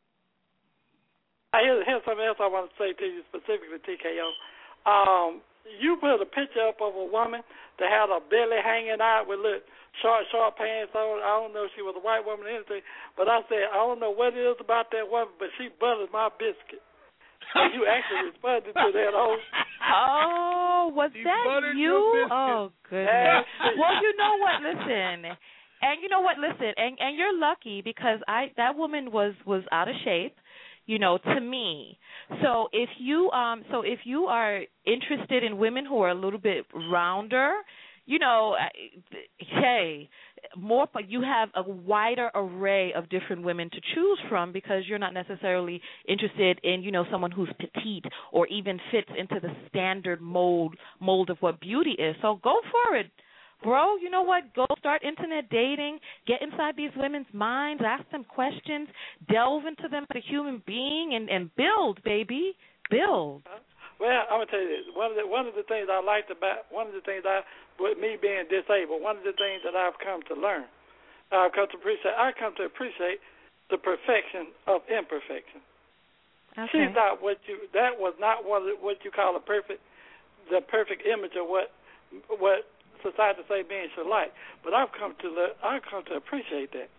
Speaker 21: Here's something else I want to say to you specifically, TKO. You put a picture up of a woman that had her belly hanging out with little short pants on. I don't know if she was a white woman or anything, but I said, I don't know what it is about that woman, but she butters my biscuit. And you actually responded to that whole.
Speaker 20: Oh, was that you? Oh, goodness. Well, you know what? Listen. And you know what? Listen. And you're lucky because that woman was out of shape, you know, to me. So if you are interested in women who are a little bit rounder, you know, hey, you have a wider array of different women to choose from because you're not necessarily interested in, you know, someone who's petite or even fits into the standard mold of what beauty is. So go for it, bro. You know what? Go start internet dating, get inside these women's minds, ask them questions, delve into them as a human being, and build, baby, build.
Speaker 21: Well, I'm gonna tell you this. One of the things I liked about with me being disabled, one of the things that I've come to learn, I come to appreciate the perfection of imperfection.
Speaker 20: Okay.
Speaker 21: That was not what you call the perfect image of what society say being should like. But I've come to appreciate that.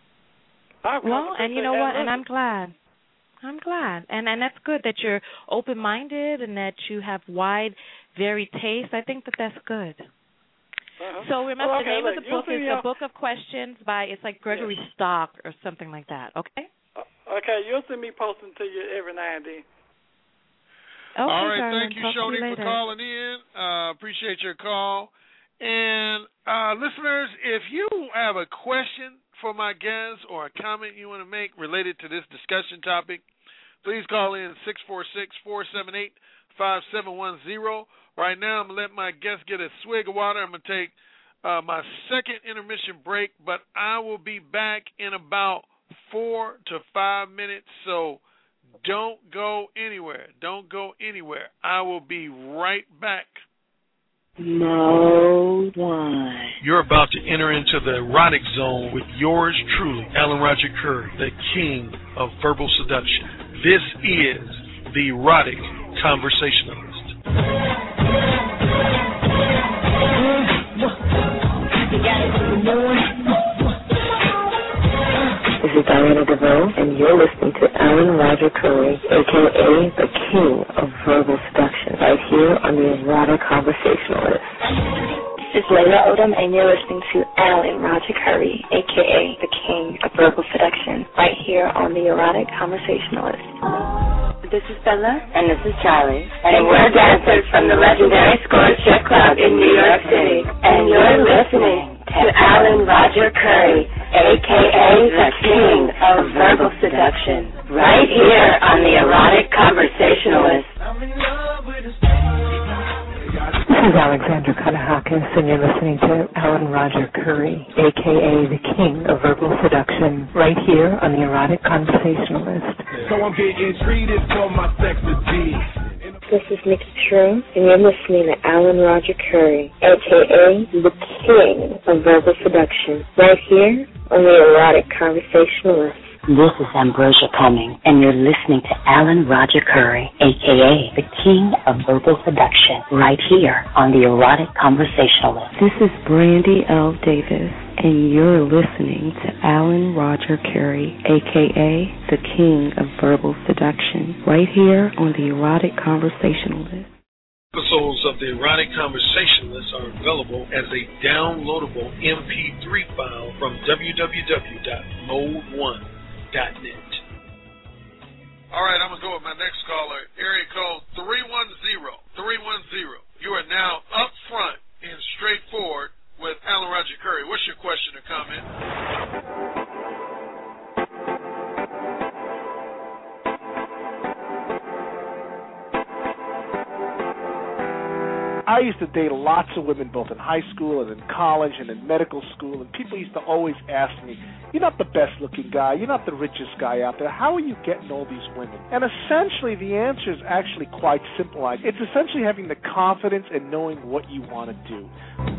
Speaker 20: And you know what? And I'm glad. And that's good that you're open-minded and that you have wide, varied taste. I think that's good. So remember, the name of the book is The Book of Questions it's like Gregory Stock or something like that, okay?
Speaker 21: Okay, you'll see me posting to you every now and then.
Speaker 20: Okay,
Speaker 4: all right,
Speaker 20: darling.
Speaker 4: thank you, Shoni, for calling in. Appreciate your call. And listeners, if you have a question for my guests or a comment you want to make related to this discussion topic, please call in 646-478-5710. Right now, I'm going to let my guests get a swig of water. I'm going to take my second intermission break, but I will be back in about 4 to 5 minutes, so don't go anywhere. Don't go anywhere. I will be right back.
Speaker 2: Mode 1.
Speaker 19: You're about to enter into the erotic zone with yours truly, Alan Roger Curry, the king of verbal seduction. This is the Erotic Conversationalist.
Speaker 2: This is Diana DeVoe, and you're listening to Alan Roger Curry, a.k.a. the king of verbal seduction, right here on the Erotic Conversationalist. This is Layla Odom, and you're listening to Alan Roger Curry, a.k.a. the king of verbal seduction, right here on the Erotic Conversationalist. This is Bella. And this is Charlie. And we're dancers from the legendary Scorch Club in New York City. And you're listening to Alan Roger Curry, a.k.a. the king of verbal seduction, right here on the Erotic Conversationalist.
Speaker 3: This is Alexandra Kadahakis, and you're listening to Alan Roger Curry, a.k.a. the king of verbal seduction, right here on the Erotic Conversationalist.
Speaker 15: So I'm getting treated for my sex appeal.
Speaker 2: This is Nikki True, and you're listening to Alan Roger Curry, a.k.a. the King of Verbal Seduction, right here on the Erotic Conversationalist.
Speaker 1: This is Ambrosia Cumming, and you're listening to Alan Roger Curry, a.k.a. the King of Verbal Seduction, right here on the Erotic Conversationalist.
Speaker 22: This is Brandy L. Davis, and you're listening to Alan Roger Curry, a.k.a. the King of Verbal Seduction, right here on the Erotic Conversationalist.
Speaker 19: Episodes of the Erotic Conversationalist are available as a downloadable MP3 file from www.mode1.net. All right, I'm going to go with my next caller, area code 310. You are now up front and straightforward with Alan Roger Curry. What's your question or comment?
Speaker 23: I used to date lots of women both in high school and in college and in medical school, and people used to always ask me, you're not the best-looking guy, you're not the richest guy out there, how are you getting all these women? And essentially the answer is actually quite simple. It's essentially having the confidence and knowing what you want to do.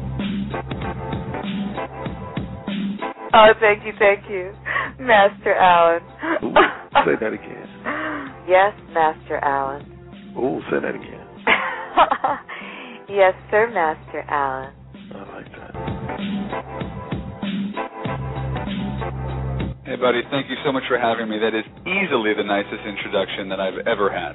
Speaker 24: Oh, thank you, Master Alan.
Speaker 19: Ooh, say that again.
Speaker 24: Yes, Master Alan.
Speaker 19: Ooh, say that again.
Speaker 24: Yes, sir, Master Alan.
Speaker 19: I like that.
Speaker 25: Hey, buddy, thank you so much for having me. That is easily the nicest introduction that I've ever had.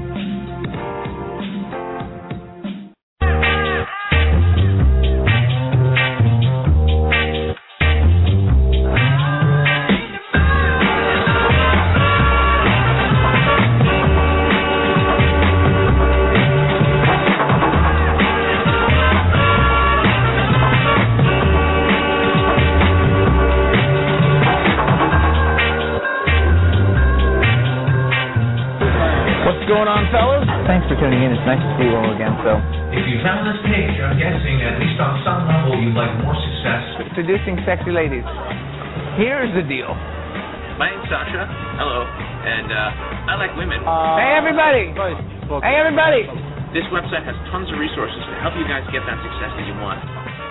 Speaker 26: Thanks for tuning in. It's nice to see you all again. So,
Speaker 27: if you found this page, I'm guessing at least on some level you'd like more success.
Speaker 26: Seducing sexy ladies. Here's the deal.
Speaker 28: My name's Sasha. Hello. And I like women.
Speaker 26: Hey, everybody. Hey, everybody.
Speaker 28: This website has tons of resources to help you guys get that success that you want.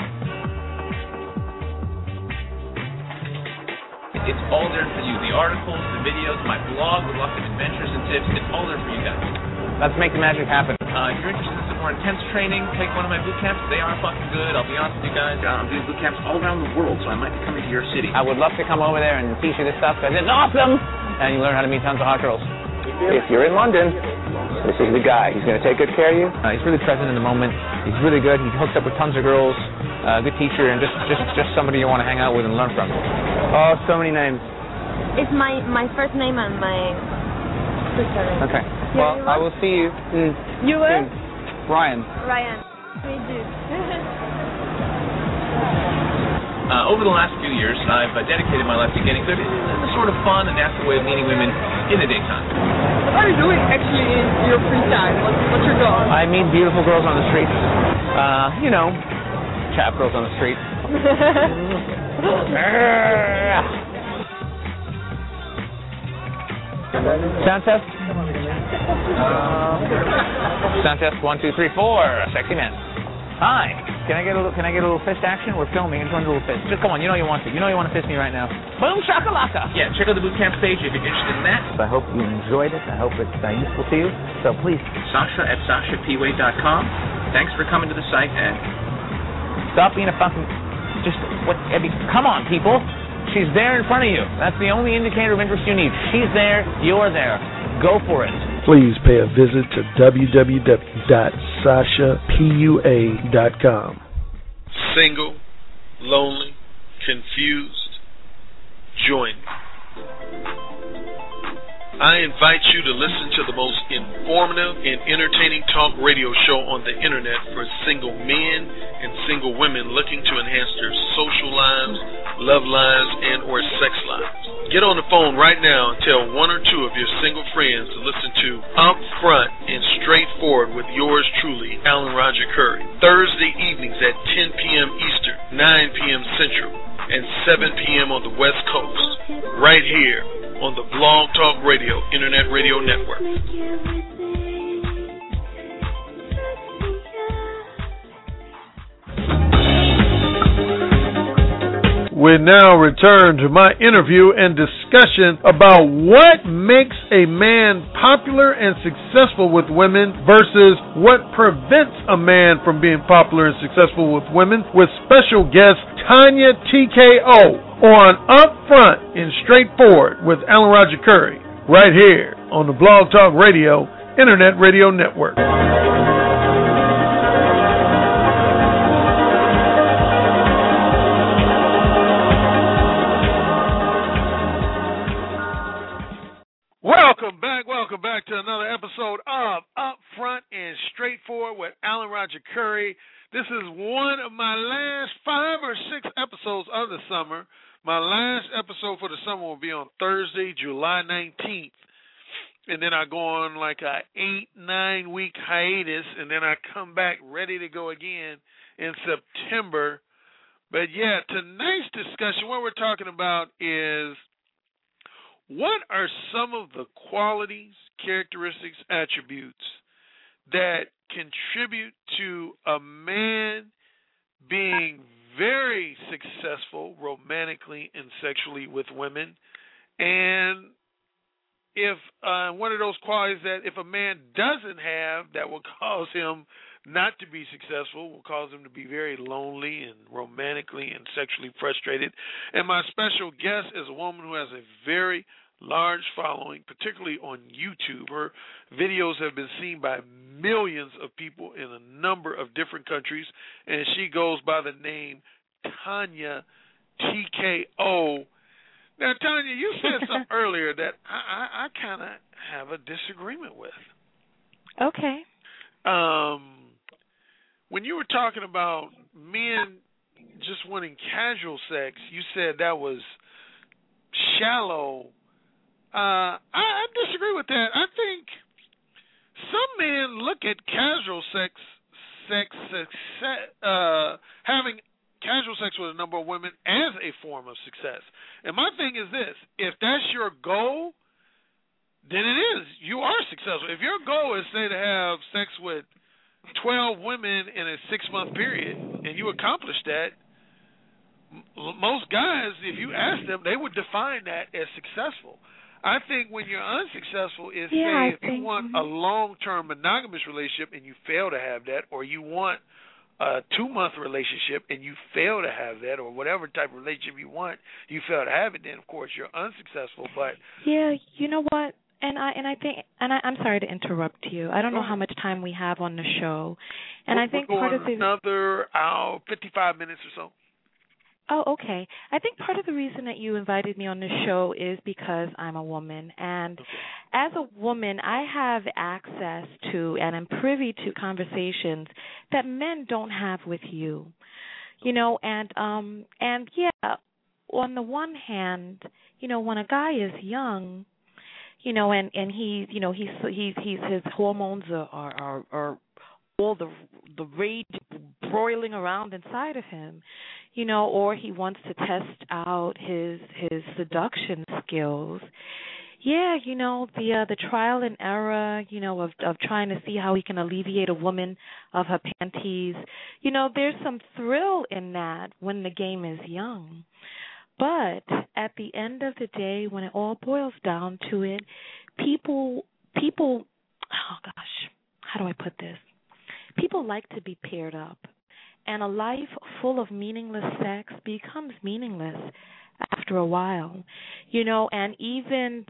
Speaker 28: It's all there for you. The articles, the videos, my blog with lots of adventures and tips. It's all there for you guys.
Speaker 26: Let's make the magic happen.
Speaker 28: If you're interested in some more intense training, take one of my boot camps. They are fucking good. I'll be honest with you guys. I'm doing boot camps all around the world, so I might be coming to your city.
Speaker 26: I would love to come over there and teach you this stuff because it's awesome. And you learn how to meet tons of hot girls. If you're in London, this is the guy. He's going to take good care of you. He's really present in the moment. He's really good. He hooks up with tons of girls. Good teacher, and just somebody you want to hang out with and learn from. Oh, so many names.
Speaker 29: It's my first name and my sister name.
Speaker 26: Okay. Well, I will see you.
Speaker 29: You will?
Speaker 26: Ryan.
Speaker 29: Me too.
Speaker 28: Over the last few years, I've dedicated my life to getting good in a sort of fun and natural way of meeting women in the daytime.
Speaker 29: What are you doing actually in your free time? What's your goal?
Speaker 26: I meet beautiful girls on the streets. Chap girls on the street. Sound test? Sound test. 1, 2, 3, 4. Sexy man. Hi. Can I get a little fist action? We're filming. I just want a little fist. Just come on. You know you want to. You know you want to fist me right now. Boom shakalaka.
Speaker 28: Yeah. Check out the boot camp page if you're interested in that.
Speaker 26: I hope you enjoyed it. I hope it's useful to you. So please.
Speaker 28: Sasha at SashaPway.com. Thanks for coming to the site and
Speaker 26: stop being a fucking. Come on, people. She's there in front of you. That's the only indicator of interest you need. She's there. You're there. Go for it.
Speaker 19: Please pay a visit to www.sashapua.com. Single, lonely, confused, join me. I invite you to listen to the most informative and entertaining talk radio show on the internet for single men and single women looking to enhance their social lives, love lives, and or sex lives. Get on the phone right now and tell one or two of your single friends to listen to Up Front and Straightforward with yours truly, Alan Roger Curry. Thursday evenings at 10 p.m. Eastern, 9 p.m. Central, and 7 p.m. on the West Coast, right here on the Blog Talk Radio Internet Radio Network.
Speaker 4: We now return to my interview and discussion about what makes a man popular and successful with women versus what prevents a man from being popular and successful with women, with special guest Tanya TKO on Upfront and Straightforward with Alan Roger Currie, right here on the Blog Talk Radio Internet Radio Network. Welcome back to another episode of Upfront and Straightforward with Alan Roger Currie. This is one of my last 5 or 6 episodes of the summer. My last episode for the summer will be on Thursday, July 19th. And then I go on like a 8-9 week hiatus, and then I come back ready to go again in September. But yeah, tonight's discussion, what we're talking about is what are some of the qualities, characteristics, attributes that contribute to a man being very successful romantically and sexually with women, and if one of those qualities that if a man doesn't have that will cause him not to be successful, will cause him to be very lonely and romantically and sexually frustrated. And my special guest is a woman who has a very large following, particularly on YouTube. Her videos have been seen by millions of people in a number of different countries, and she goes by the name Tanya TKO. Now, Tanya, you said something earlier that I kind of have a disagreement with.
Speaker 20: Okay.
Speaker 4: When you were talking about men just wanting casual sex, you said that was shallow. I disagree with that. I think some men look at casual having casual sex with a number of women as a form of success. And my thing is this: if that's your goal, then it is. You are successful. If your goal is, say, to have sex with 12 women in a 6-month period, and you accomplish that, most guys, if you ask them, they would define that as successful. I think when you're unsuccessful is, say, if you want a long-term monogamous relationship and you fail to have that, or you want a 2-month relationship and you fail to have that, or whatever type of relationship you want, you fail to have it, then of course you're unsuccessful. But
Speaker 20: yeah, you know what? And I'm sorry to interrupt you. I don't know how much time we have on the show, and I think part of the
Speaker 4: another hour, 55 minutes or so.
Speaker 20: Oh, okay. I think part of the reason that you invited me on the show is because I'm a woman. And as a woman, I have access to and am privy to conversations that men don't have with you. You know, and yeah, on the one hand, you know, when a guy is young, you know, and he's, you know, he's his hormones are all the rage broiling around inside of him, you know, or he wants to test out his seduction skills. Yeah, you know, the trial and error, you know, of trying to see how he can alleviate a woman of her panties. You know, there's some thrill in that when the game is young. But at the end of the day, when it all boils down to it, people, oh gosh, how do I put this? People like to be paired up, and a life full of meaningless sex becomes meaningless after a while, you know. And even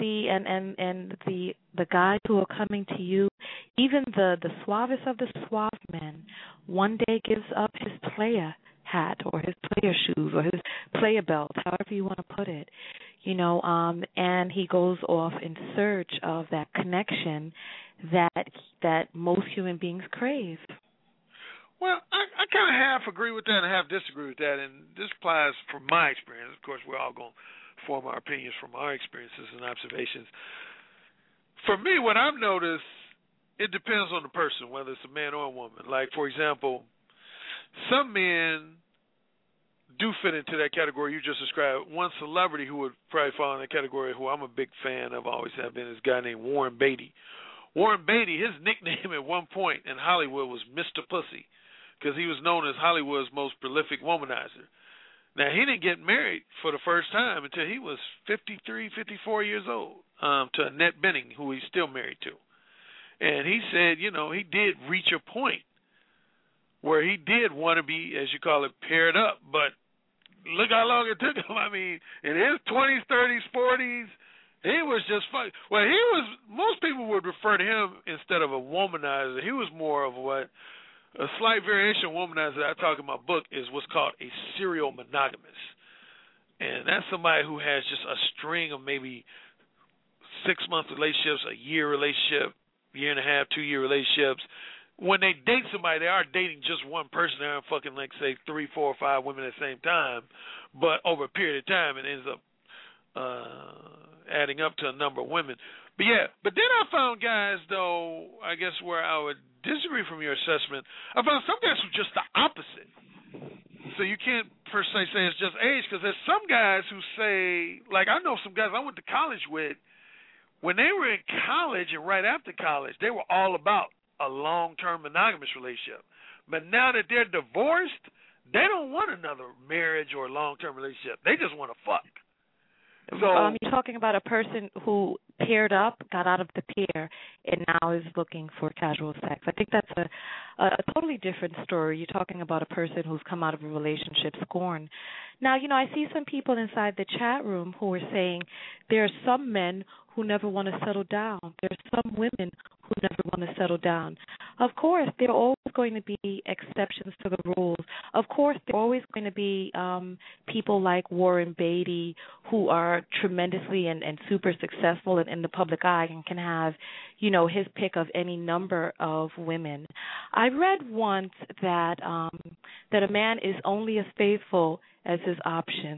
Speaker 20: the guys who are coming to you, even the suavest of the suave men, one day gives up his player hat or his player shoes or his player belt, however you want to put it, you know, and he goes off in search of that connection that most human beings crave.
Speaker 4: Well, I kind of half agree with that and half disagree with that, and this applies from my experience. Of course, we're all going to form our opinions from our experiences and observations. For me, what I've noticed, it depends on the person, whether it's a man or a woman. Like, for example, some men do fit into that category you just described. One celebrity who would probably fall in that category, who I'm a big fan of, always have been, is a guy named Warren Beatty. Warren Beatty, his nickname at one point in Hollywood was Mr. Pussy, because he was known as Hollywood's most prolific womanizer. Now, he didn't get married for the first time until he was 53, 54 years old, to Annette Bening, who he's still married to. And he said, you know, he did reach a point where he did want to be, as you call it, paired up. But look how long it took him. I mean, in his 20s, 30s, 40s, he was just fun. Well, he was, most people would refer to him instead of a womanizer. He was more of what, a slight variation of womanizer that I talk in my book is what's called a serial monogamous. And that's somebody who has just a string of maybe 6-month relationships, a year relationship, year and a half, 2-year relationships. When they date somebody, they are dating just one person. They aren't fucking, like, say, 3, 4, or 5 women at the same time. But over a period of time, it ends up adding up to a number of women. But yeah, but then I found guys, though, I guess where I would disagree from your assessment. I found some guys who are just the opposite. So you can't per se say it's just age, because there's some guys who say, like I know some guys I went to college with, when they were in college and right after college, they were all about a long-term monogamous relationship. But now that they're divorced, they don't want another marriage or long-term relationship. They just want to fuck. So
Speaker 20: you're talking about a person who paired up, got out of the pair, and now is looking for casual sex. I think that's a totally different story. You're talking about a person who's come out of a relationship scorned. Now, you know, I see some people inside the chat room who are saying there are some men who never want to settle down. There are some women who never want to settle down. Of course, there are always going to be exceptions to the rules. Of course, there are always going to be people like Warren Beatty who are tremendously and super successful in the public eye and can have, you know, his pick of any number of women. I read once that that a man is only as faithful as his options.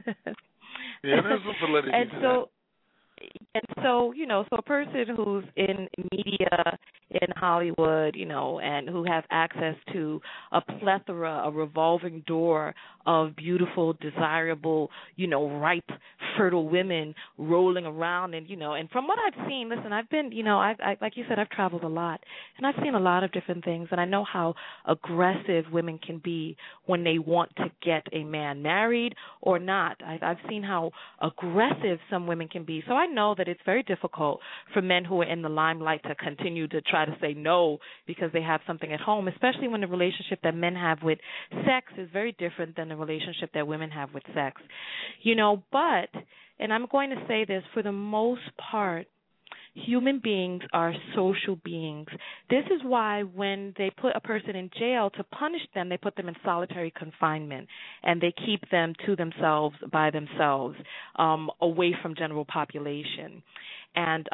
Speaker 4: Yeah, there's some validity to that.
Speaker 20: And so, you know, so a person who's in media, in Hollywood, you know, and who have access to a plethora, a revolving door of beautiful, desirable, you know, ripe, fertile women rolling around, and, you know, and from what I've seen, listen, I've been, you know, I like you said, I've traveled a lot, and I've seen a lot of different things, and I know how aggressive women can be when they want to get a man married or not. I've seen how aggressive some women can be. So I know that it's very difficult for men who are in the limelight to continue to try to say no because they have something at home, especially when the relationship that men have with sex is very different than the relationship that women have with sex. You know, but, and I'm going to say this, for the most part, human beings are social beings. This is why when they put a person in jail to punish them, they put them in solitary confinement, and they keep them to themselves, by themselves, away from general population. And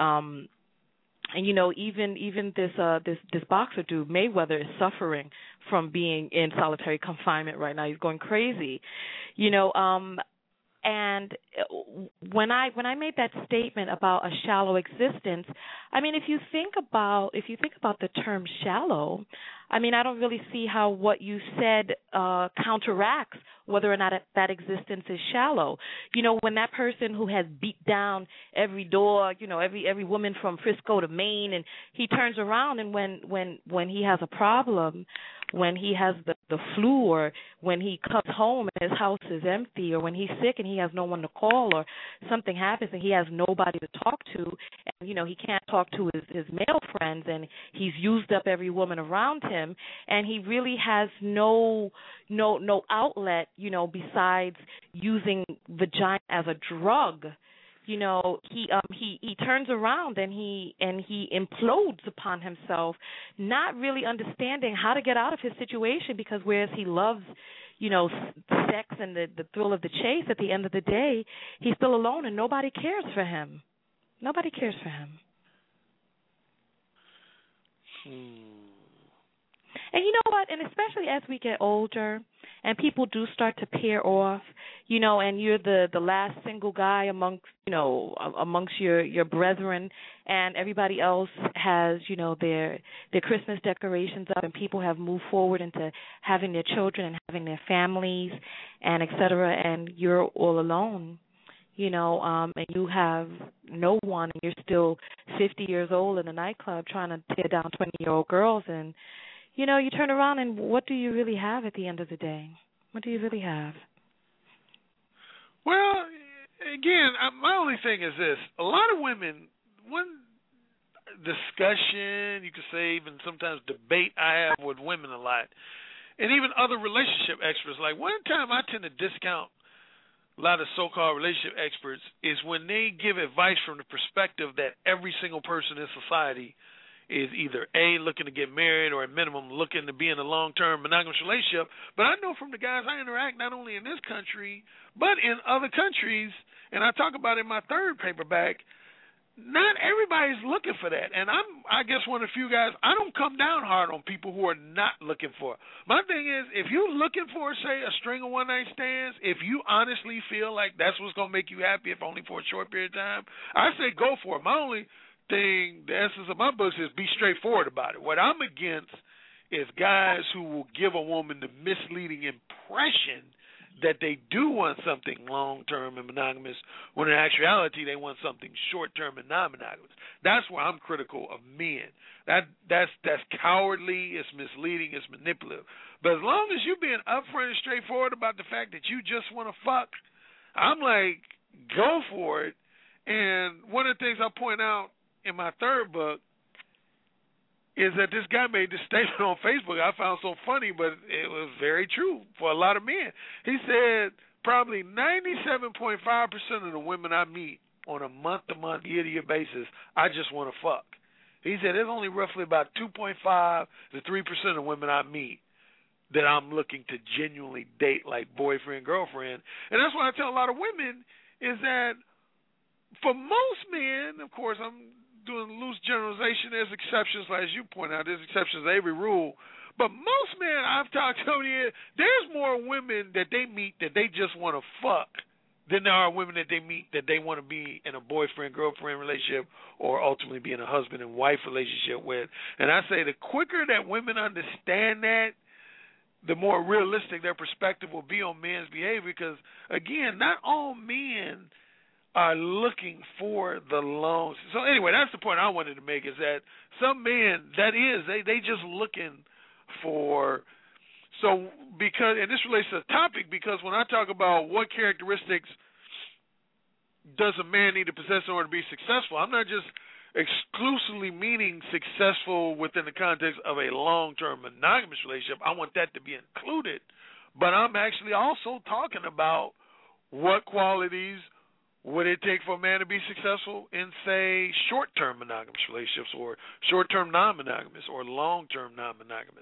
Speaker 20: you know, even this boxer dude, Mayweather, is suffering from being in solitary confinement right now. He's going crazy, you know. And when I made that statement about a shallow existence, I mean, if you think about the term shallow, I mean, I don't really see how what you said counteracts whether or not that existence is shallow. You know, when that person who has beat down every door, you know, every woman from Frisco to Maine, and he turns around and when he has a problem, when he has the flu, or when he comes home and his house is empty, or when he's sick and he has no one to call, or something happens and he has nobody to talk to, and, you know, he can't talk to his male friends, and he's used up every woman around him, and he really has no outlet, you know, besides using vagina as a drug. You know, he turns around and he implodes upon himself, not really understanding how to get out of his situation, because whereas he loves, you know, sex and the thrill of the chase, at the end of the day, he's still alone and nobody cares for him. Nobody cares for him. And you know what? And especially as we get older and people do start to pair off, you know, and you're the last single guy amongst your brethren, and everybody else has, you know, their Christmas decorations up, and people have moved forward into having their children and having their families and et cetera, and you're all alone. You know, and you have no one, and you're still 50 years old in a nightclub trying to tear down 20-year-old girls, and, you know, you turn around and what do you really have at the end of the day? What do you really have?
Speaker 4: Well, again, my only thing is this. A lot of women, one discussion, you could say even sometimes debate I have with women a lot, and even other relationship experts, like one time I tend to discount a lot of so-called relationship experts is when they give advice from the perspective that every single person in society is either A, looking to get married, or at minimum looking to be in a long-term monogamous relationship. But I know from the guys I interact not only in this country but in other countries, and I talk about it in my third paperback, not everybody's looking for that. And I guess one of the few guys, I don't come down hard on people who are not looking for it. My thing is, if you're looking for, say, a string of one-night stands, if you honestly feel like that's what's going to make you happy, if only for a short period of time, I say go for it. My only thing, the essence of my books is be straightforward about it. What I'm against is guys who will give a woman the misleading impression that they do want something long-term and monogamous, when in actuality they want something short-term and non-monogamous. That's where I'm critical of men. That's cowardly, it's misleading, it's manipulative. But as long as you're being upfront and straightforward about the fact that you just want to fuck, I'm like, go for it. And one of the things I point out in my third book is that this guy made this statement on Facebook I found so funny, but it was very true for a lot of men. He said probably 97.5% of the women I meet on a month-to-month, year-to-year basis, I just want to fuck. He said there's only roughly about 2.5 to 3% of women I meet that I'm looking to genuinely date like boyfriend, girlfriend. And that's why I tell a lot of women is that for most men, of course, I'm doing loose generalization, there's exceptions, as you point out, there's exceptions to every rule. But most men I've talked to here, there's more women that they meet that they just want to fuck than there are women that they meet that they want to be in a boyfriend-girlfriend relationship or ultimately be in a husband and wife relationship with. And I say the quicker that women understand that, the more realistic their perspective will be on men's behavior. Because, again, not all men are looking for the long. So anyway, that's the point I wanted to make, is that some men, that is, they just looking for. So because, and this relates to the topic, because when I talk about what characteristics does a man need to possess in order to be successful, I'm not just exclusively meaning successful within the context of a long-term monogamous relationship. I want that to be included, but I'm actually also talking about what qualities would it take for a man to be successful in, say, short-term monogamous relationships, or short-term non-monogamous, or long-term non-monogamous?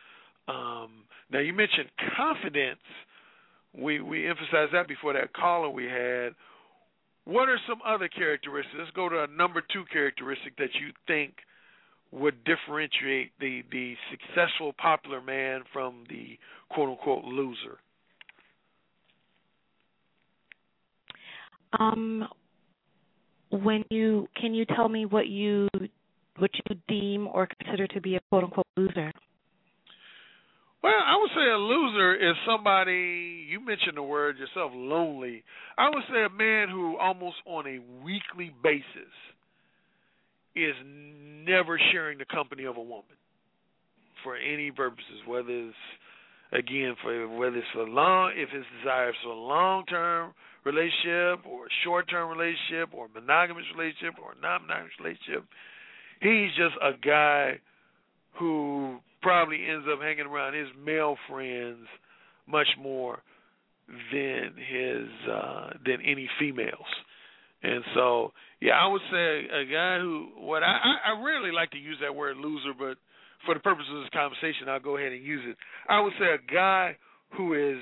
Speaker 4: Now, you mentioned confidence. We emphasized that before that caller we had. What are some other characteristics? Let's go to a number 2 characteristic that you think would differentiate the successful, popular man from the quote-unquote loser.
Speaker 20: Can you tell me what you deem or consider to be a quote unquote loser?
Speaker 4: Well, I would say a loser is somebody, you mentioned the word yourself, lonely. I would say a man who almost on a weekly basis is never sharing the company of a woman for any purposes, whether it's if his desire is for a long-term relationship or a short-term relationship or a monogamous relationship or a non-monogamous relationship. He's just a guy who probably ends up hanging around his male friends much more than than any females. And so, yeah, I would say a guy who, I rarely like to use that word loser, but for the purposes of this conversation, I'll go ahead and use it. I would say a guy who is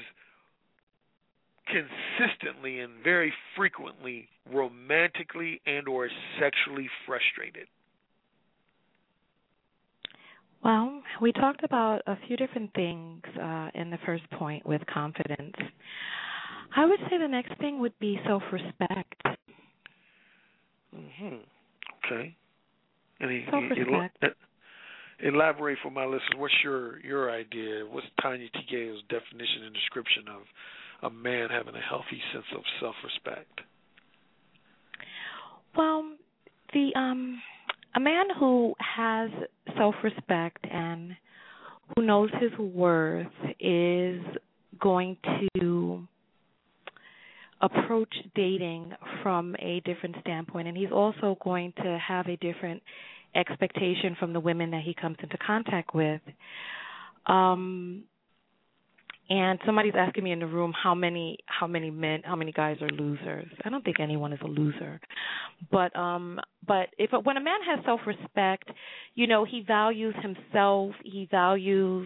Speaker 4: consistently and very frequently romantically and or sexually frustrated.
Speaker 20: Well, we talked about a few different things in the first point with confidence. I would say the next thing would be self-respect.
Speaker 4: Okay. And
Speaker 20: self-respect.
Speaker 4: Elaborate for my listeners. What's your idea? What's Tanya Tigao's definition and description of a man having a healthy sense of self-respect?
Speaker 20: Well, a man who has self-respect and who knows his worth is going to approach dating from a different standpoint, and he's also going to have a different expectation from the women that he comes into contact with. And somebody's asking me in the room how many guys are losers. I don't think anyone is a loser, but when a man has self-respect, you know, he values himself, he values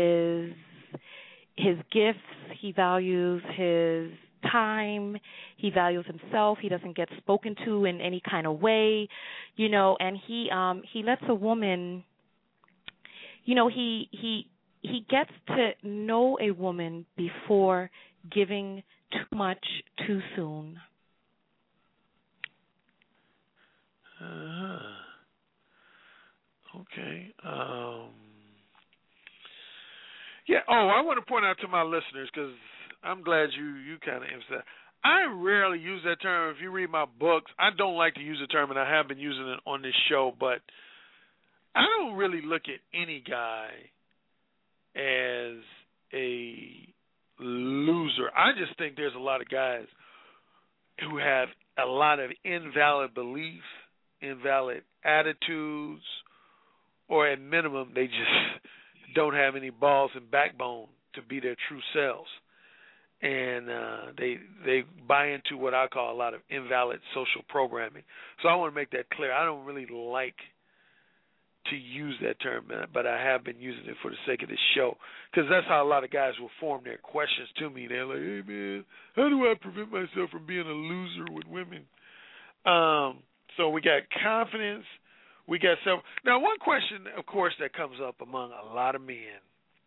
Speaker 20: his gifts, he values his time, he values himself, he doesn't get spoken to in any kind of way, you know, and he lets a woman, you know, he gets to know a woman before giving too much too soon.
Speaker 19: Okay. Yeah. Oh, I want to point out to my listeners, because I'm glad you kind of emphasized. I rarely use that term. If you read my books, I don't like to use the term, and I have been using it on this show, but I don't really look at any guy as a loser. I just think there's a lot of guys who have a lot of invalid beliefs, invalid attitudes, or at minimum, they just don't have any balls and backbone to be their true selves. And they buy into what I call a lot of invalid social programming. So I want to make that clear. I don't really like to use that term, but I have been using it for the sake of this show, because that's how a lot of guys will form their questions to me. They're like, hey, man, how do I prevent myself from being a loser with women? So we got confidence. We got self. Now, one question, of course, that comes up among a lot of men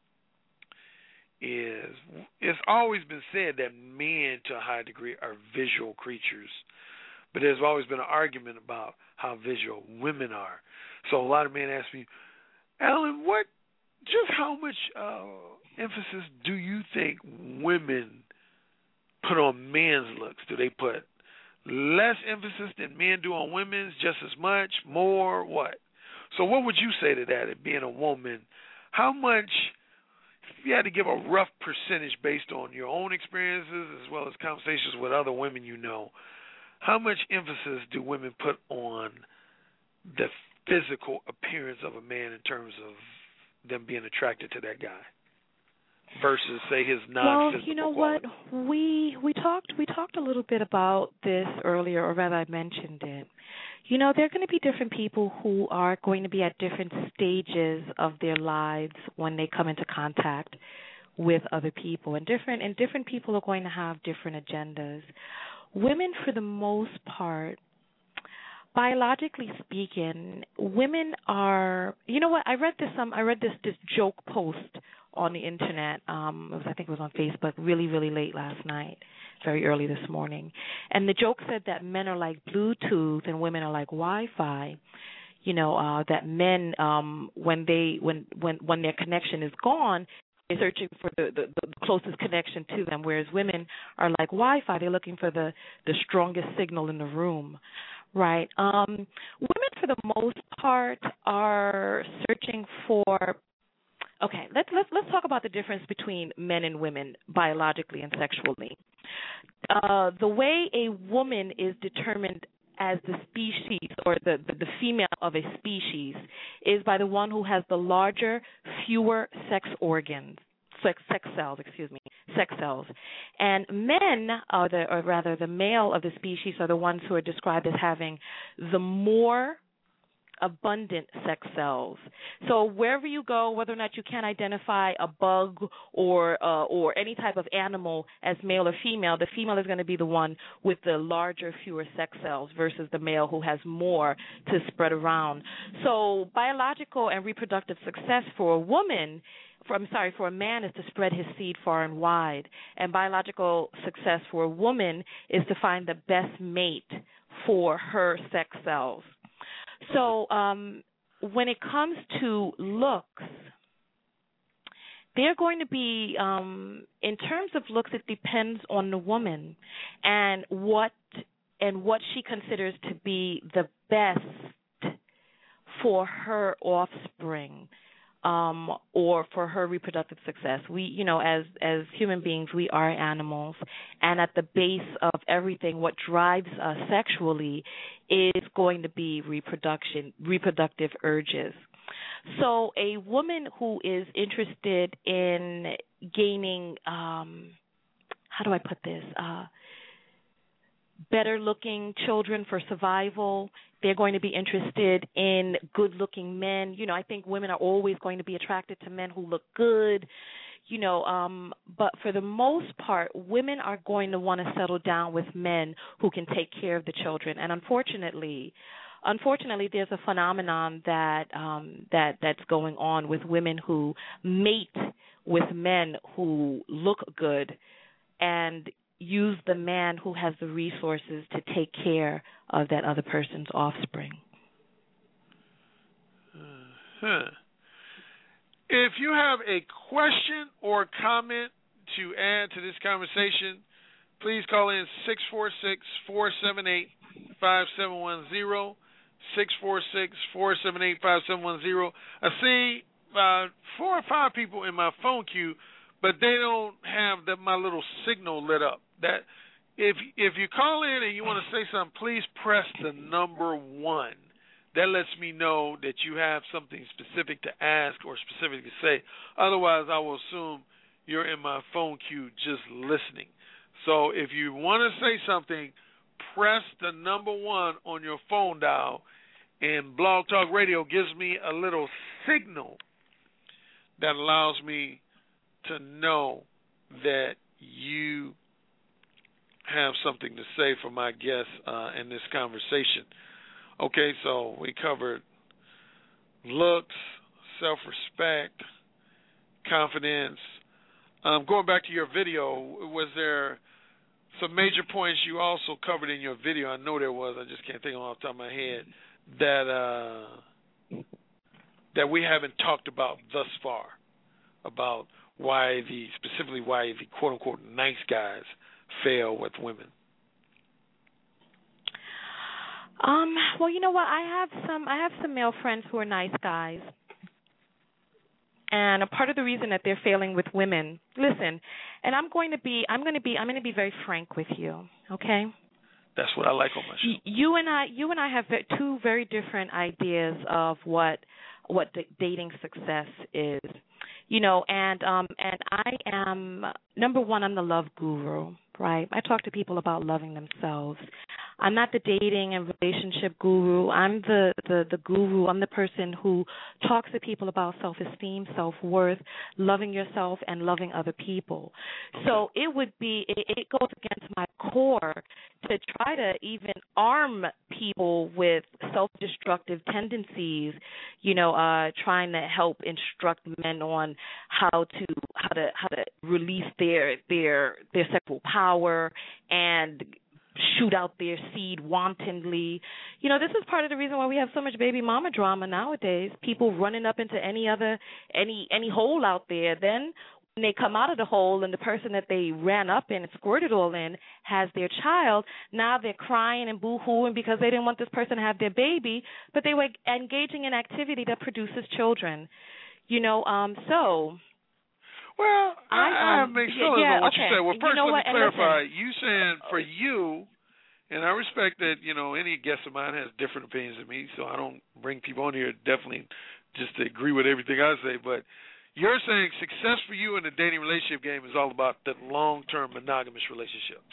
Speaker 19: is, it's always been said that men, to a high degree, are visual creatures. But there's always been an argument about how visual women are. So a lot of men ask me, Alan, how much emphasis do you think women put on men's looks? Do they put less emphasis than men do on women's, just as much, more, what? So what would you say to that, it being a woman? How much, if you had to give a rough percentage based on your own experiences as well as conversations with other women you know, how much emphasis do women put on the physical appearance of a man in terms of them being attracted to that guy versus, say, his non-physical
Speaker 20: Well, you know
Speaker 19: quality?
Speaker 20: what? We talked a little bit about this earlier, or rather I mentioned it. You know, there are going to be different people who are going to be at different stages of their lives when they come into contact with other people, and different people are going to have different agendas. Women, for the most part, biologically speaking, women are. You know what? I read this joke post on the internet. I think it was on Facebook, really, really late last night, very early this morning, and the joke said that men are like Bluetooth and women are like Wi-Fi. You know, that men, when their connection is gone, they're searching for the closest connection to them, whereas women are like Wi-Fi. They're looking for the strongest signal in the room, right? Women, for the most part, are searching for. Okay, let's talk about the difference between men and women biologically and sexually. The way a woman is determined as the species, or the female of a species, is by the one who has the larger, fewer sex cells. And men, or rather the male of the species, are the ones who are described as having the more abundant sex cells. So wherever you go, whether or not you can identify a bug or any type of animal as male or female, the female is going to be the one with the larger, fewer sex cells versus the male who has more to spread around. So biological and reproductive success for a woman, for a man, is to spread his seed far and wide, and biological success for a woman is to find the best mate for her sex cells. So when it comes to looks, they're going to be, in terms of looks, it depends on the woman and what she considers to be the best for her offspring. or for her reproductive success. We, you know, as human beings, we are animals, and at the base of everything, what drives us sexually is going to be reproductive urges. So a woman who is interested in gaining, how do I put this, better-looking children for survival. They're going to be interested in good-looking men. You know, I think women are always going to be attracted to men who look good, you know, but for the most part, women are going to want to settle down with men who can take care of the children. And unfortunately, there's a phenomenon that's going on with women who mate with men who look good and use the man who has the resources to take care of that other person's offspring.
Speaker 4: If you have a question or comment to add to this conversation, please call in 646-478-5710, 646-478-5710. I see 4 or 5 people in my phone queue, but they don't have my little signal lit up. That if you call in and you want to say something, please press the number 1. That lets me know that you have something specific to ask or specific to say. Otherwise, I will assume you're in my phone queue just listening. So if you want to say something, press the number 1 on your phone dial, and Blog Talk Radio gives me a little signal that allows me to know that you have something to say for my guests in this conversation. Okay, so we covered looks, self-respect, confidence. Going back to your video, was there some major points you also covered in your video? I know there was. I just can't think of them off the top of my head that we haven't talked about thus far, about specifically why the quote-unquote nice guys fail with women.
Speaker 20: Well, you know what? I have some male friends who are nice guys, and a part of the reason that they're failing with women. Listen, and I'm going to be very frank with you. Okay.
Speaker 4: That's what I like on my show.
Speaker 20: You and I have 2 very different ideas of what dating success is. You know, and I am, number 1, I'm the love guru, right? I talk to people about loving themselves. I'm not the dating and relationship guru. I'm the guru. I'm the person who talks to people about self-esteem, self-worth, loving yourself, and loving other people. So it goes against my core to try to even arm people with self-destructive tendencies, you know, trying to help instruct men on how to release their sexual power and shoot out their seed wantonly. You know, this is part of the reason why we have so much baby mama drama nowadays. People running up into any hole out there. Then when they come out of the hole and the person that they ran up in and squirted all in has their child, now they're crying and boo-hooing because they didn't want this person to have their baby, but they were engaging in activity that produces children. You know, so...
Speaker 4: Well, I have mixed feelings on what you said. Well, first, let me clarify. You saying for you, and I respect that, you know, any guest of mine has different opinions than me, so I don't bring people on here definitely just to agree with everything I say. But you're saying success for you in the dating relationship game is all about the long-term monogamous relationships.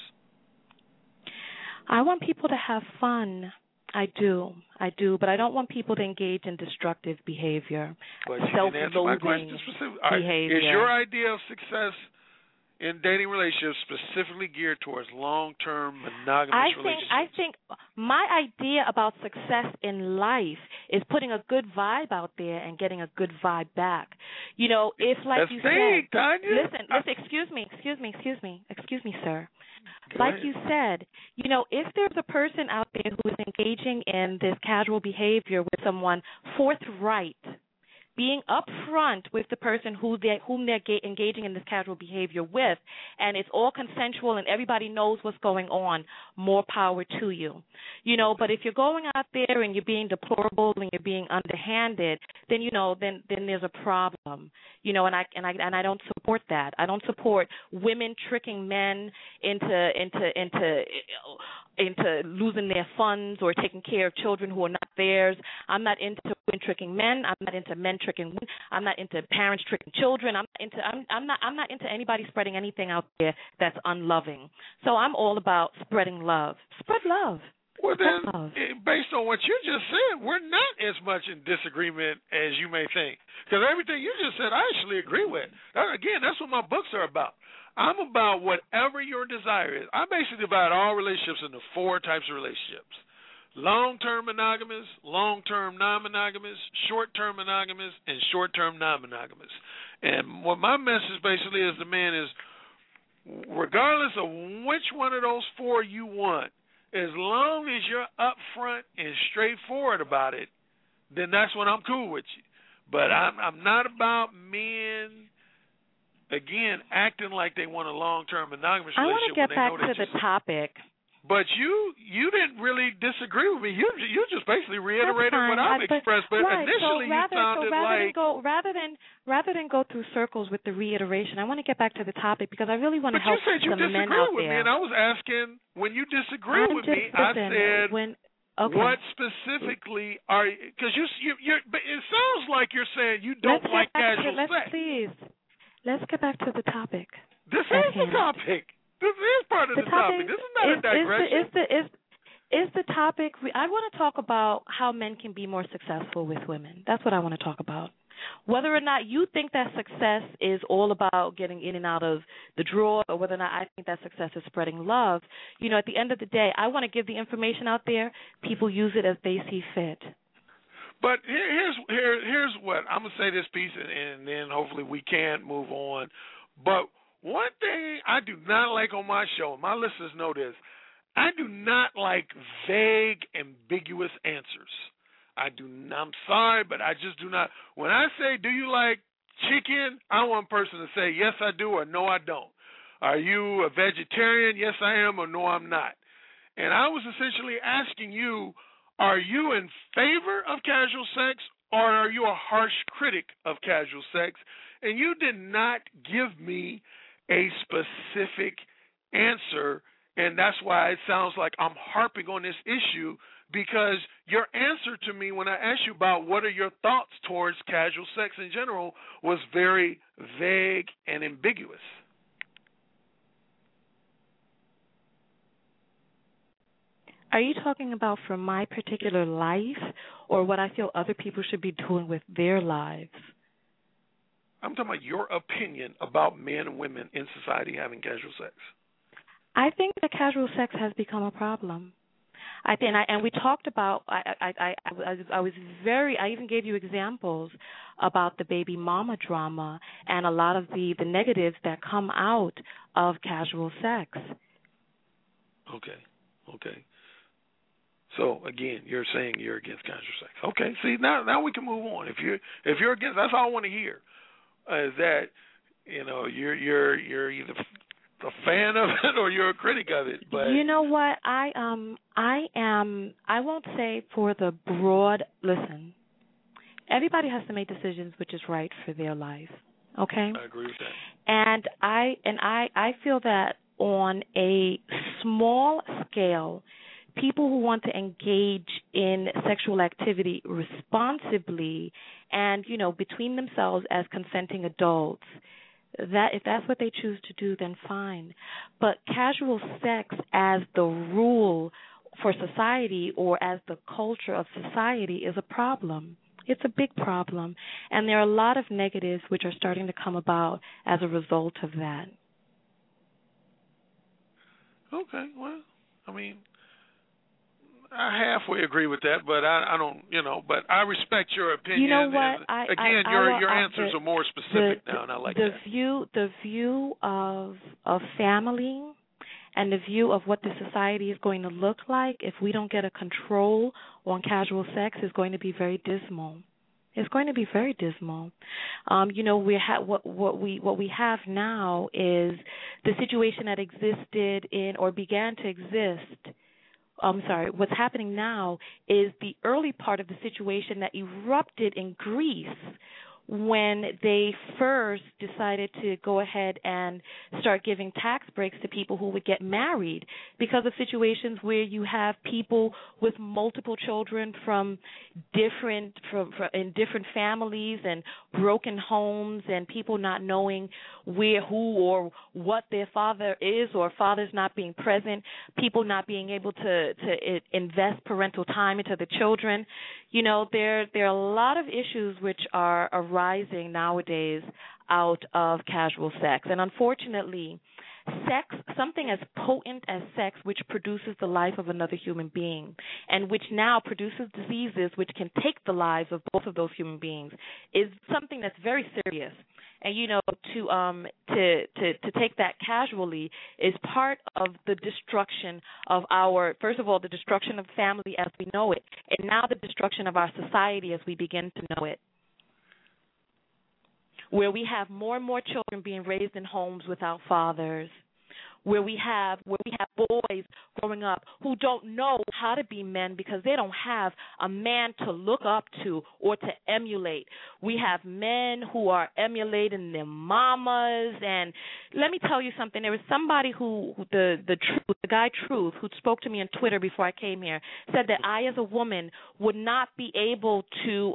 Speaker 20: I want people to have fun. I do, but I don't want people to engage in destructive behavior, self-loathing behavior.
Speaker 4: Is your idea of success in dating relationships specifically geared towards long-term monogamous relationships?
Speaker 20: I think my idea about success in life is putting a good vibe out there and getting a good vibe back. You know, if like
Speaker 4: That's
Speaker 20: you
Speaker 4: big,
Speaker 20: said,
Speaker 4: Tanya.
Speaker 20: listen, excuse me, sir. Like you said, you know, if there's a person out there who is engaging in this casual behavior with someone forthright, being upfront with the person whom they're engaging in this casual behavior with, and it's all consensual and everybody knows what's going on, more power to you. You know, but if you're going out there and you're being deplorable and you're being underhanded, then then there's a problem. You know, and I don't support that. I don't support women tricking men into losing their funds or taking care of children who are not theirs. I'm not into women tricking men. I'm not into men tricking women. I'm not into parents tricking children. I'm not into anybody spreading anything out there that's unloving. So I'm all about spreading love. Spread love.
Speaker 19: Well, then, based on what you just said, we're not as much in disagreement as you may think. Because everything you just said, I actually agree with. Again, that's what my books are about. I'm about whatever your desire is. I basically divide all relationships into 4 types of relationships: long-term monogamous, long-term non-monogamous, short-term monogamous, and short-term non-monogamous. And what my message basically is to men is, regardless of which one of those 4 you want, as long as you're upfront and straightforward about it, then that's when I'm cool with you. But I'm not about men, again, acting like they want a long-term monogamous relationship.
Speaker 20: I want to get back to the topic.
Speaker 19: But you didn't really disagree with me. You just basically reiterated what I've expressed. But
Speaker 20: right,
Speaker 19: initially, you sounded
Speaker 20: rather than go through circles with the reiteration, I want to get back to the topic because I really want to help some men out there.
Speaker 19: But you said you disagree with me, and I was asking, when you disagree with me, I said, what specifically are you? Because but it sounds like you're saying you don't like casual sex.
Speaker 20: Let's get back to the topic.
Speaker 19: This is the topic. This is part of the topic. This is not a digression.
Speaker 20: Is the topic? I want to talk about how men can be more successful with women. That's what I want to talk about. Whether or not you think that success is all about getting in and out of the drawer, or whether or not I think that success is spreading love, at the end of the day, I want to give the information out there. People use it as they see fit.
Speaker 19: But here's what I'm gonna say. This piece, and then hopefully we can move on. But one thing I do not like on my show, and my listeners know this, I do not like vague, ambiguous answers. I'm sorry, but I just do not. When I say, do you like chicken, I want a person to say, yes, I do, or no, I don't. Are you a vegetarian? Yes, I am, or no, I'm not. And I was essentially asking you, are you in favor of casual sex, or are you a harsh critic of casual sex? And you did not give me a specific answer, and that's why it sounds like I'm harping on this issue, because your answer to me when I asked you about what are your thoughts towards casual sex in general was very vague and ambiguous.
Speaker 20: Are you talking about from my particular life, or what I feel other people should be doing with their lives?
Speaker 19: I'm talking about your opinion about men and women in society having casual sex.
Speaker 20: I think that casual sex has become a problem. I we talked about. I even gave you examples about the baby mama drama and a lot of the negatives that come out of casual sex.
Speaker 19: Okay. So again, you're saying you're against casual sex. Okay. See, now we can move on. If you're against, that's all I want to hear. Is that you're either a fan of it or you're a critic of it. But
Speaker 20: you know what? I won't say for the broad. Listen, everybody has to make decisions which is right for their life. Okay.
Speaker 19: I agree with that.
Speaker 20: And I feel that on a small scale, people who want to engage in sexual activity responsibly and, between themselves as consenting adults, that if that's what they choose to do, then fine. But casual sex as the rule for society or as the culture of society is a problem. It's a big problem. And there are a lot of negatives which are starting to come about as a result of that.
Speaker 19: Okay, well, I mean, I halfway agree with that, but I don't, but I respect your opinion.
Speaker 20: You know what?
Speaker 19: And your answers are more specific now, and I like that.
Speaker 20: The view of family and the view of what the society is going to look like if we don't get a control on casual sex is going to be very dismal. It's going to be very dismal. What we have now is the situation that existed in or began to exist. What's happening now is the early part of the situation that erupted in Greece when they first decided to go ahead and start giving tax breaks to people who would get married because of situations where you have people with multiple children from different families and broken homes and people not knowing who or what their father is, or fathers not being present, people not being able to invest parental time into the children. There are a lot of issues which are arising nowadays out of casual sex. And unfortunately, sex, something as potent as sex, which produces the life of another human being and which now produces diseases which can take the lives of both of those human beings, is something that's very serious. And to take that casually is part of the destruction of first of all, the destruction of family as we know it, and now the destruction of our society as we begin to know it, where we have more and more children being raised in homes without fathers, where we have boys growing up who don't know how to be men because they don't have a man to look up to or to emulate. We have men who are emulating their mamas. And let me tell you something. There was somebody the guy Truth, who spoke to me on Twitter before I came here, said that I as a woman would not be able to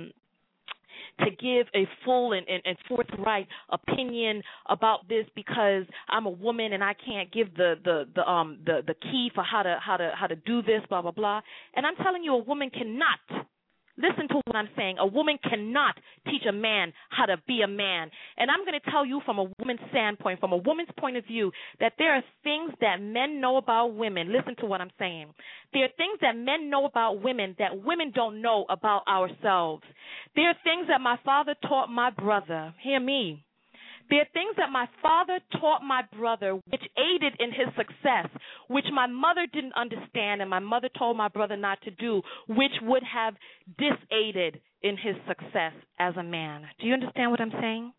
Speaker 20: give a full and forthright opinion about this because I'm a woman and I can't give the key for how to do this, blah blah blah. And I'm telling you, a woman cannot. Listen to what I'm saying. A woman cannot teach a man how to be a man. And I'm going to tell you from a woman's standpoint, from a woman's point of view, that there are things that men know about women. Listen to what I'm saying. There are things that men know about women that women don't know about ourselves. There are things that my father taught my brother. Hear me. There are things that my father taught my brother which aided in his success, which my mother didn't understand and my mother told my brother not to do, which would have disaided in his success as a man. Do you understand what I'm saying?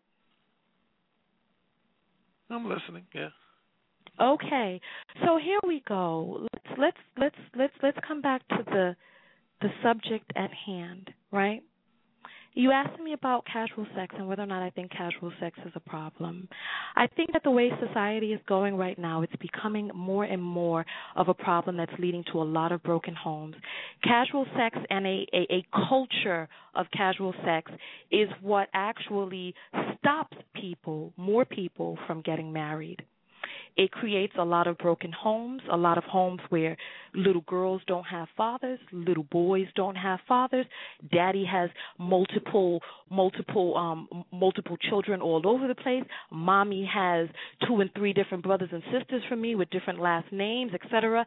Speaker 4: I'm listening, yeah.
Speaker 20: Okay. So here we go. Let's come back to the subject at hand, right? You asked me about casual sex and whether or not I think casual sex is a problem. I think that the way society is going right now, it's becoming more and more of a problem that's leading to a lot of broken homes. Casual sex and a culture of casual sex is what actually stops more people from getting married. It creates a lot of broken homes, a lot of homes where little girls don't have fathers, little boys don't have fathers. Daddy has multiple children all over the place. Mommy has 2 and 3 different brothers and sisters from me with different last names, etc.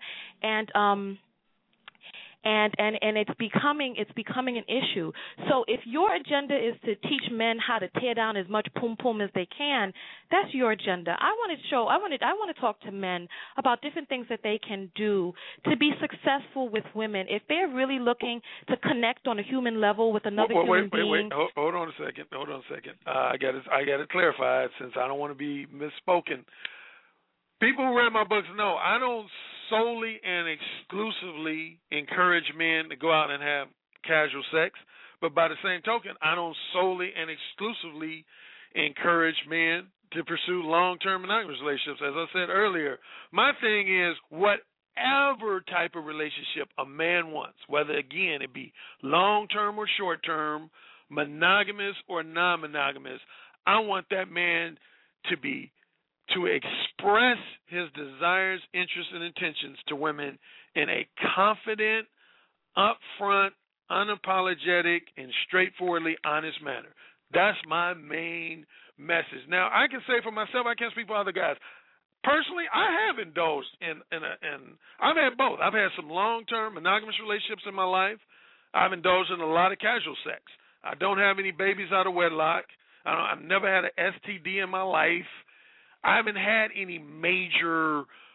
Speaker 20: And it's becoming an issue. So if your agenda is to teach men how to tear down as much pum pum as they can, that's your agenda. I want to talk to men about different things that they can do to be successful with women. If they're really looking to connect on a human level with another human being.
Speaker 4: Hold on a second. I got it clarified since I don't want to be misspoken. People who read my books know I don't solely and exclusively encourage men to go out and have casual sex, but by the same token, I don't solely and exclusively encourage men to pursue long-term monogamous relationships. As I said earlier, my thing is whatever type of relationship a man wants, whether, again, it be long-term or short-term, monogamous or non-monogamous, I want that man to express his desires, interests, and intentions to women in a confident, upfront, unapologetic, and straightforwardly honest manner. That's my main message. Now, I can say for myself, I can't speak for other guys. Personally, I have indulged in I've had both. I've had some long-term monogamous relationships in my life. I've indulged in a lot of casual sex. I don't have any babies out of wedlock. I've never had an STD in my life. I haven't had any major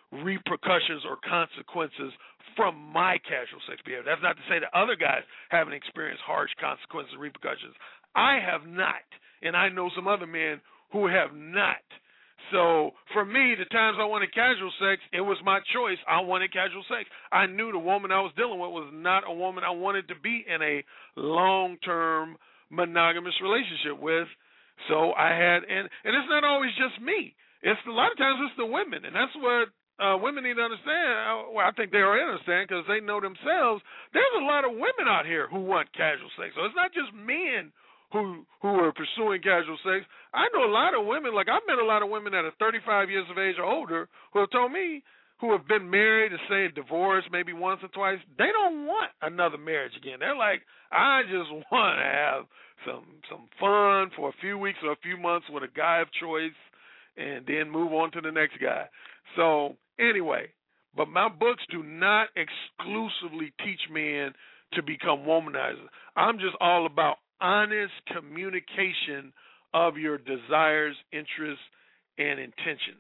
Speaker 19: repercussions or consequences from my casual sex behavior. That's not to say that other guys haven't experienced harsh consequences and repercussions. I have not, and I know some other men who have not. So for me, the times I wanted casual sex, it was my choice. I wanted casual sex. I knew the woman I was dealing with was not a woman I wanted to be in a long-term monogamous relationship with. So I had, and it's not always just me. It's a lot of times it's the women, and that's what women need to understand. Well, I think they already understand because they know themselves. There's a lot of women out here who want casual sex. So it's not just men who are pursuing casual sex. I know a lot of women, like I've met a lot of women that are 35 years of age or older who have told me, who have been married and say divorced maybe once or twice, they don't want another marriage again. They're like, I just want to have some fun for a few weeks or a few months with a guy of choice and then move on to the next guy. So anyway, but my books do not exclusively teach men to become womanizers. I'm just all about honest communication of your desires, interests, and intentions.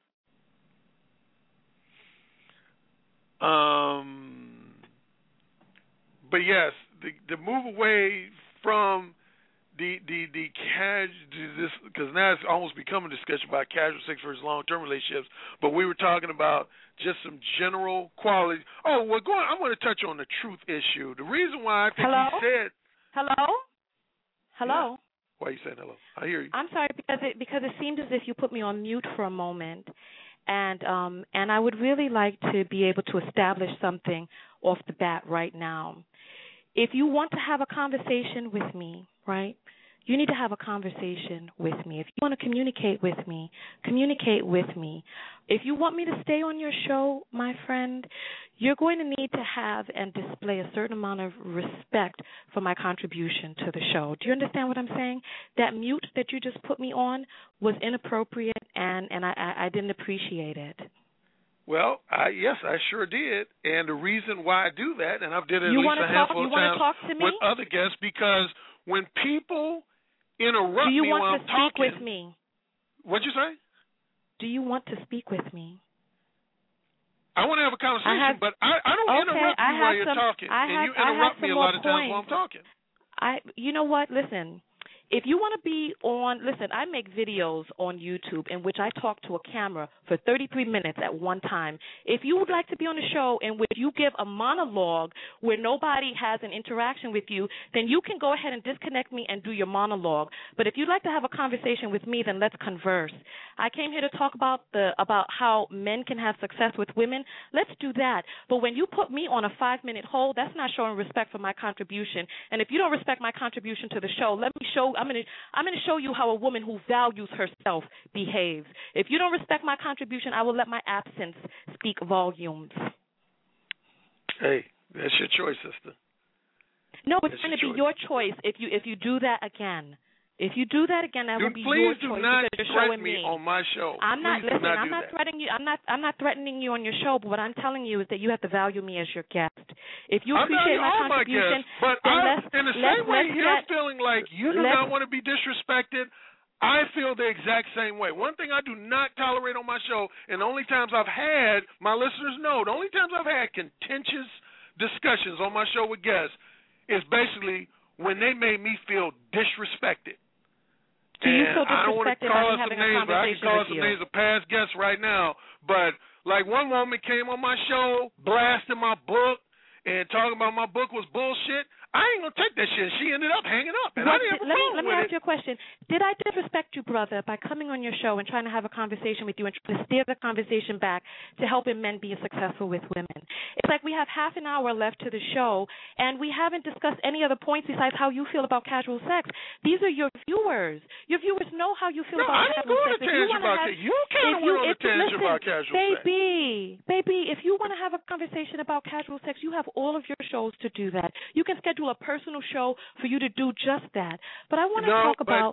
Speaker 19: But yes, the move away from the casual, because now it's almost become a discussion about casual sex versus long-term relationships. But we were talking about just some general qualities. Oh, well, I want to touch on the truth issue. The reason why I think he said,
Speaker 20: Hello.
Speaker 19: Yeah. Why are you saying hello? I hear you.
Speaker 20: I'm sorry because it seemed as if you put me on mute for a moment, and I would really like to be able to establish something off the bat right now. If you want to have a conversation with me, right? You need to have a conversation with me. If you want to communicate with me, communicate with me. If you want me to stay on your show, my friend, you're going to need to have and display a certain amount of respect for my contribution to the show. Do you understand what I'm saying? That mute that you just put me on was inappropriate, and I didn't appreciate it.
Speaker 19: Well, yes, I sure did. And the reason why I do that, and I've did it at least a handful of times with other guests, because when people interrupt me while I'm talking.
Speaker 20: Do you want to speak with me?
Speaker 19: What'd you say?
Speaker 20: Do you want to speak with me?
Speaker 19: I want to have a conversation, but I don't interrupt you while you're talking, and you interrupt me a lot of times while I'm talking.
Speaker 20: You know what? Listen. If you want to be on, listen, I make videos on YouTube in which I talk to a camera for 33 minutes at one time. If you would like to be on a show in which you give a monologue where nobody has an interaction with you, then you can go ahead and disconnect me and do your monologue. But if you'd like to have a conversation with me, then let's converse. I came here to talk about how men can have success with women. Let's do that. But when you put me on a 5-minute hold, that's not showing respect for my contribution. And if you don't respect my contribution to the show, I'm going to show you how a woman who values herself behaves. If you don't respect my contribution, I will let my absence speak volumes.
Speaker 19: Hey, that's your choice, sister.
Speaker 20: No, it's going to be your choice if you do that again. If you do that again, that will be your choice.
Speaker 19: Please do not threaten me on my show.
Speaker 20: I'm not threatening you. I'm not threatening you on your show. But what I'm telling you is that you have to value me as your guest. If you appreciate my contribution,
Speaker 19: but in the same way you're feeling like you do not want to be disrespected, I feel the exact same way. One thing I do not tolerate on my show, and the only times I've had, my listeners know, the only times I've had contentious discussions on my show with guests is basically when they made me feel disrespected.
Speaker 20: Do you feel disrespected by having a conversation with you?
Speaker 19: I can call some names of past guests right now, but like one woman came on my show blasting my book and talking about my book was bullshit. I ain't going to take that shit. She ended up hanging up, and I didn't have a problem with it.
Speaker 20: Let me ask you a question. Did I disrespect you, brother, by coming on your show and trying to have a conversation with you and trying to steer the conversation back to helping men be successful with women? It's like we have half an hour left to the show, and we haven't discussed any other points besides how you feel about casual sex. These are your viewers. Your viewers know how you feel about casual sex.
Speaker 19: You kind of went on a tangent about casual sex.
Speaker 20: Baby, if you want to have a conversation about casual sex, you have all of your shows to do that. You can schedule a personal show for you to do just that. But I want to talk about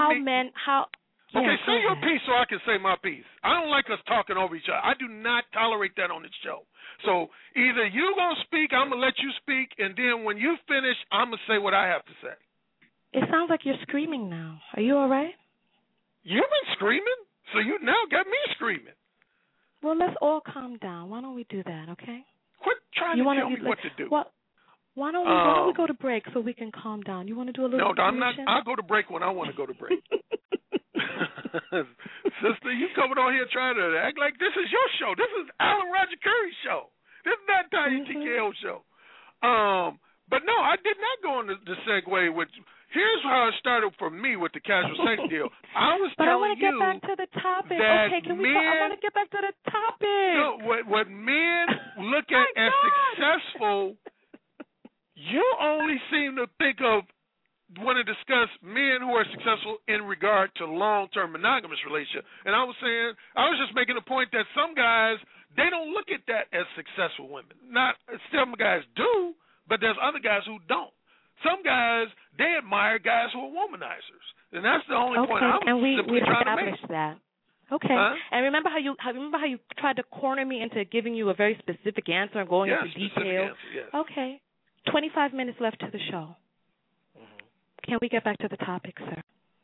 Speaker 19: Okay, say your piece so I can say my piece. I don't like us talking over each other. I do not tolerate that on this show. So either you going to speak, I'm going to let you speak, and then when you finish, I'm going to say what I have to say.
Speaker 20: It sounds like you're screaming now. Are you all right?
Speaker 19: You've been screaming, so you now got me screaming.
Speaker 20: Well, let's all calm down. Why don't we do that, okay?
Speaker 23: Quit trying to tell me what to do.
Speaker 20: Why don't we go to break so we can calm down? You want to do a little information?
Speaker 19: I'll go to break when I want to go to break. Sister, you coming on here trying to act like this is your show. This is Alan Roger Curry's show. This is not Tanya TKO show. But no, I did not go on the segue with. Here's how it started for me with the casual sex deal. I was telling you.
Speaker 20: But I want to get back to the topic.
Speaker 19: That
Speaker 20: okay, I want to get back to the topic.
Speaker 19: No, what men look at as successful, you only seem to think of, want to discuss men who are successful in regard to long-term monogamous relationship. And I was just making a point that some guys, they don't look at that as successful women. Not some guys do, but there's other guys who don't. Some guys, they admire guys who are womanizers, and that's the only point I was simply trying to make.
Speaker 20: That. Okay. And remember how you tried to corner me into giving you a very specific answer and going into detail?
Speaker 19: Yes.
Speaker 20: Okay. 25 minutes left to the show. Mm-hmm. Can we get back to the topic, sir?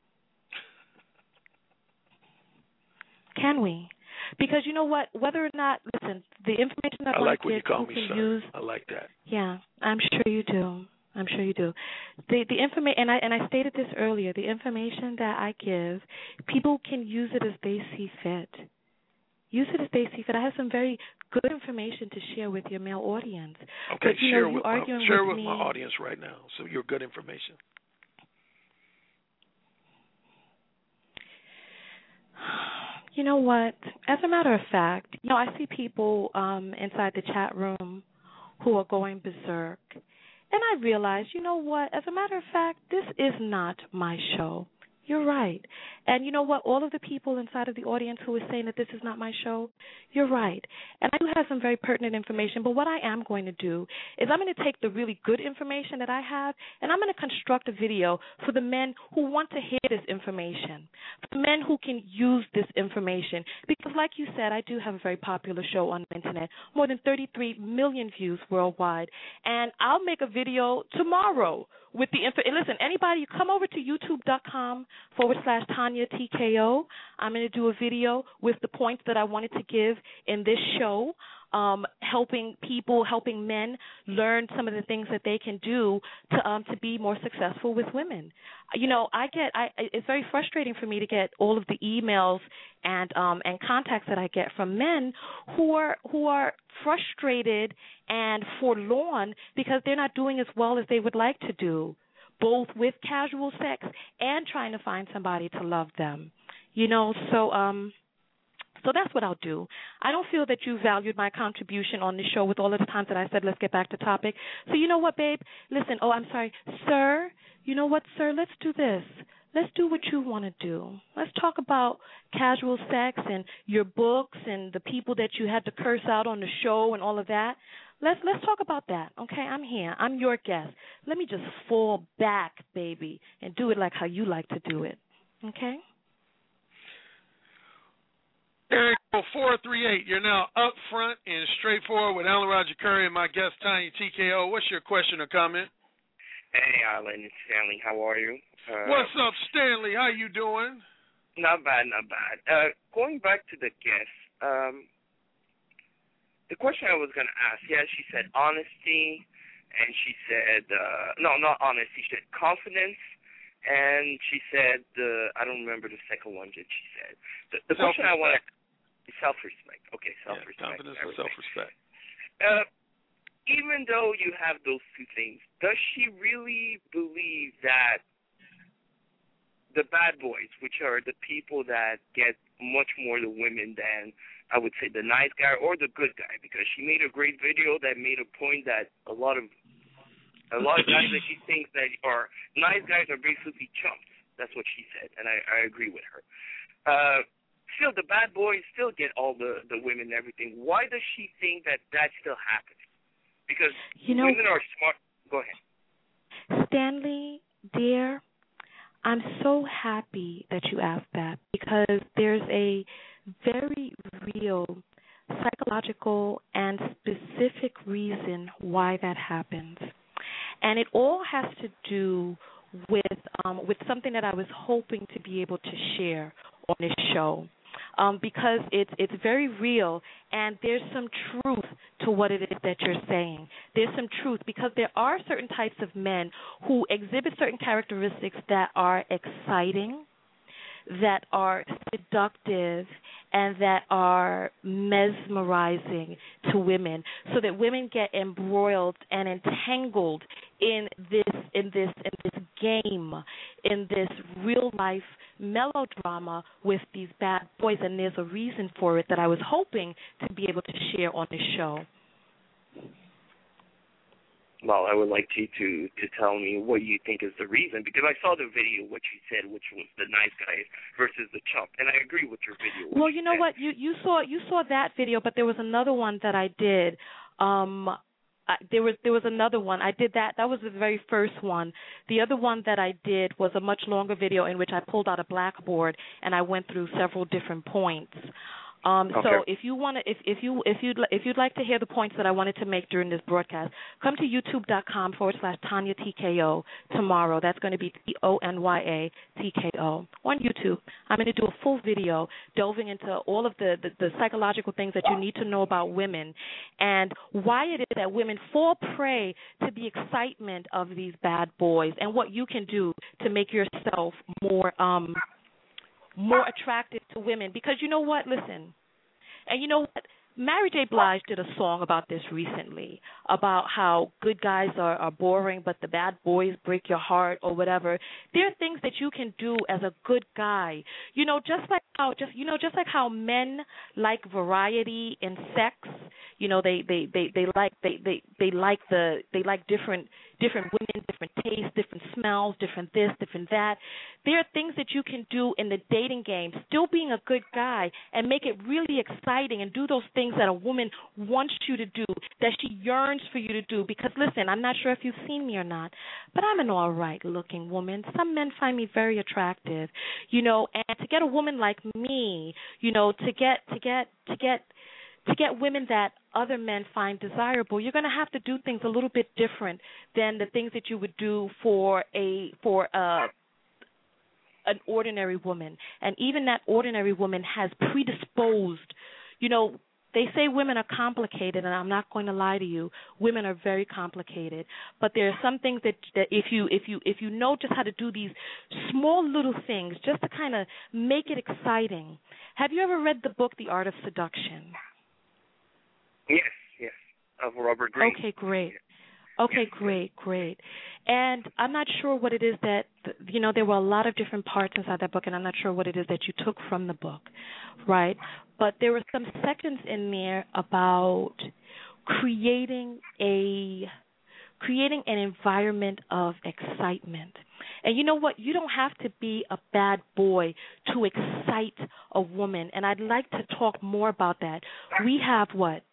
Speaker 20: Can we? Because you know what? Whether or not, listen, the information that
Speaker 19: I like when you call
Speaker 20: people
Speaker 19: me
Speaker 20: can
Speaker 19: sir.
Speaker 20: use.
Speaker 19: I like that.
Speaker 20: Yeah, I'm sure you do. The information, and I stated this earlier. The information that I give, people can use it as they see fit. Use it as they see fit. I have some very good information to share with your male audience.
Speaker 19: Okay,
Speaker 20: but,
Speaker 19: share with
Speaker 20: me,
Speaker 19: my audience right now. So your good information.
Speaker 20: You know what? As a matter of fact, I see people inside the chat room who are going berserk. And I realize, you know what? As a matter of fact, this is not my show. You're right. And you know what? All of the people inside of the audience who are saying that this is not my show, you're right. And I do have some very pertinent information, but what I am going to do is I'm going to take the really good information that I have, and I'm going to construct a video for the men who want to hear this information, for the men who can use this information. Because like you said, I do have a very popular show on the Internet, more than 33 million views worldwide. And I'll make a video tomorrow with the info. And listen, anybody, come over to youtube.com/Tanya TKO. I'm going to do a video with the points that I wanted to give in this show, helping men learn some of the things that they can do to be more successful with women. It's very frustrating for me to get all of the emails and contacts that I get from men who are frustrated and forlorn because they're not doing as well as they would like to do, both with casual sex and trying to find somebody to love them. So that's what I'll do. I don't feel that you valued my contribution on the show with all of the times that I said, let's get back to topic. So you know what, babe? Listen, I'm sorry. Sir, you know what, sir? Let's do this. Let's do what you want to do. Let's talk about casual sex and your books and the people that you had to curse out on the show and all of that. Let's talk about that, okay? I'm here. I'm your guest. Let me just fall back, baby, and do it like how you like to do it, okay?
Speaker 19: Area code 438. You're now up front and straightforward with Alan Roger Curry and my guest, Tanya TKO. What's your question or comment?
Speaker 5: Hey, Alan. It's Stanley. How are you?
Speaker 19: What's up, Stanley? How you doing?
Speaker 5: Not bad. Going back to the guest, the question I was going to ask, she said honesty, and she said, no, not honesty, she said confidence, and she said, I don't remember the second one that she said. The question I want to... Self-respect. Okay, self-respect.
Speaker 19: Confidence and self-respect.
Speaker 5: Even though you have those two things, does she really believe that the bad boys, which are the people that get much more the women than, I would say, the nice guy or the good guy? Because she made a great video that made a point that a lot of guys that she thinks that are nice guys are basically chumps. That's what she said, and I agree with her. Still, the bad boys still get all the women and everything. Why does she think that still happens? Because women are smart. Go ahead.
Speaker 20: Stanley, dear, I'm so happy that you asked that because there's a very real psychological and specific reason why that happens. And it all has to do with something that I was hoping to be able to share on this show. because it's very real, and there's some truth to what it is that you're saying. There's some truth, because there are certain types of men who exhibit certain characteristics that are exciting, that are seductive, and that are mesmerizing to women, so that women get embroiled and entangled in this game, in this real life melodrama with these bad boys. And there's a reason for it that I was hoping to be able to share on this show.
Speaker 5: Well, I would like you to tell me what you think is the reason, because I saw the video, what you said, which was the nice guy versus the chump, and I agree with your video.
Speaker 20: Well, you know what, you saw that video, but there was another one that I did. There was another one I did that was the very first one. The other one that I did was a much longer video in which I pulled out a blackboard and I went through several different points. So if you want to, if you'd like to hear the points that I wanted to make during this broadcast, come to youtube.com/Tanya TKO tomorrow. That's going to be TONYA TKO on YouTube. I'm going to do a full video delving into all of the psychological things that you need to know about women and why it is that women fall prey to the excitement of these bad boys, and what you can do to make yourself more attractive to women. Because you know what? Listen, and you know what? Mary J. Blige did a song about this recently, about how good guys are boring, but the bad boys break your heart or whatever. There are things that you can do as a good guy. You know, just like how men like variety in sex. You know, they like different women, different tastes, different smells, different this, different that. There are things that you can do in the dating game, still being a good guy, and make it really exciting and do those things that a woman wants you to do, that she yearns for you to do. Because, listen, I'm not sure if you've seen me or not, but I'm an all right-looking woman. Some men find me very attractive, you know, and to get a woman like me, you know, to get women that other men find desirable, you're going to have to do things a little bit different than the things that you would do for an ordinary woman. And even that ordinary woman has predisposed, you know, they say women are complicated, and I'm not going to lie to you. Women are very complicated, but there are some things that if you know just how to do these small little things, just to kind of make it exciting. Have you ever read the book The Art of Seduction?
Speaker 5: Yes, of Robert Greene.
Speaker 20: Okay, great. Okay, great. And I'm not sure what it is that, you know, there were a lot of different parts inside that book, and I'm not sure what it is that you took from the book, right? But there were some sections in there about creating an environment of excitement. And you know what? You don't have to be a bad boy to excite a woman, and I'd like to talk more about that. We have,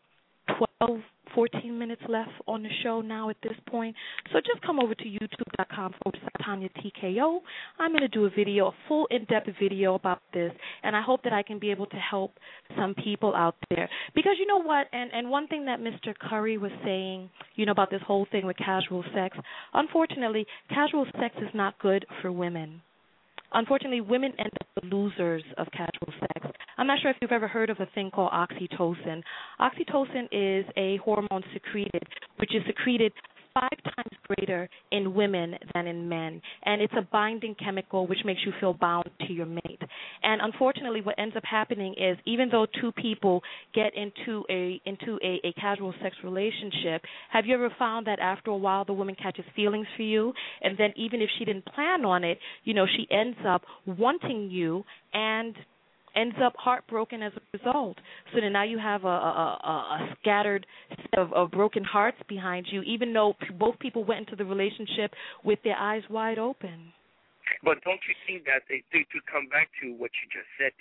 Speaker 20: 14 minutes left on the show now at this point. So just come over to youtube.com/Tanya TKO. I'm going to do a full in-depth video about this, and I hope that I can be able to help some people out there. Because you know what, and one thing that Mr. Curry was saying, you know, about this whole thing with casual sex, unfortunately, casual sex is not good for women. Unfortunately, women end up the losers of casual sex. I'm not sure if you've ever heard of a thing called oxytocin. Oxytocin is a hormone which is secreted 5 times greater in women than in men, and it's a binding chemical which makes you feel bound to your mate. And unfortunately, what ends up happening is, even though two people get into a casual sex relationship, have you ever found that after a while the woman catches feelings for you, and then even if she didn't plan on it, you know, she ends up wanting you and ends up heartbroken as a result. So then now you have a scattered set of broken hearts behind you, even though both people went into the relationship with their eyes wide open.
Speaker 5: But don't you think that to come back to what you just said,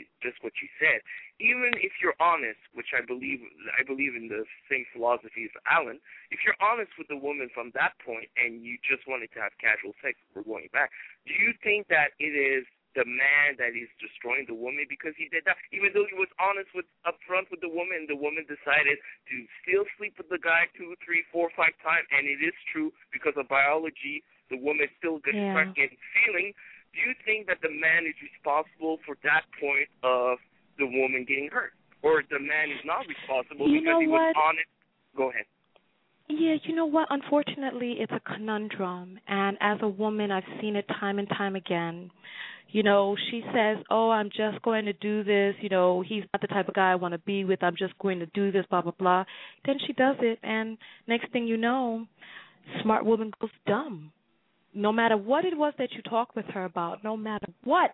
Speaker 5: even if you're honest, which I believe in the same philosophy as Alan, if you're honest with the woman from that point and you just wanted to have casual sex, we're going back, do you think that it is the man that is destroying the woman because he did that, even though he was honest up front with the woman, the woman decided to still sleep with the guy 2, 3, 4, 5 times, and it is true because of biology, the woman still starts getting feeling. Do you think that the man is responsible for that point of the woman getting hurt, or the man is not responsible
Speaker 20: You
Speaker 5: because
Speaker 20: know
Speaker 5: he was
Speaker 20: what?
Speaker 5: honest. Go ahead.
Speaker 20: Yeah, you know what? Unfortunately, it's a conundrum. And as a woman, I've seen it time and time again. You know, she says, oh, I'm just going to do this. You know, he's not the type of guy I want to be with. I'm just going to do this, blah, blah, blah. Then she does it, and next thing you know, smart woman goes dumb. No matter what it was that you talked with her about, no matter what,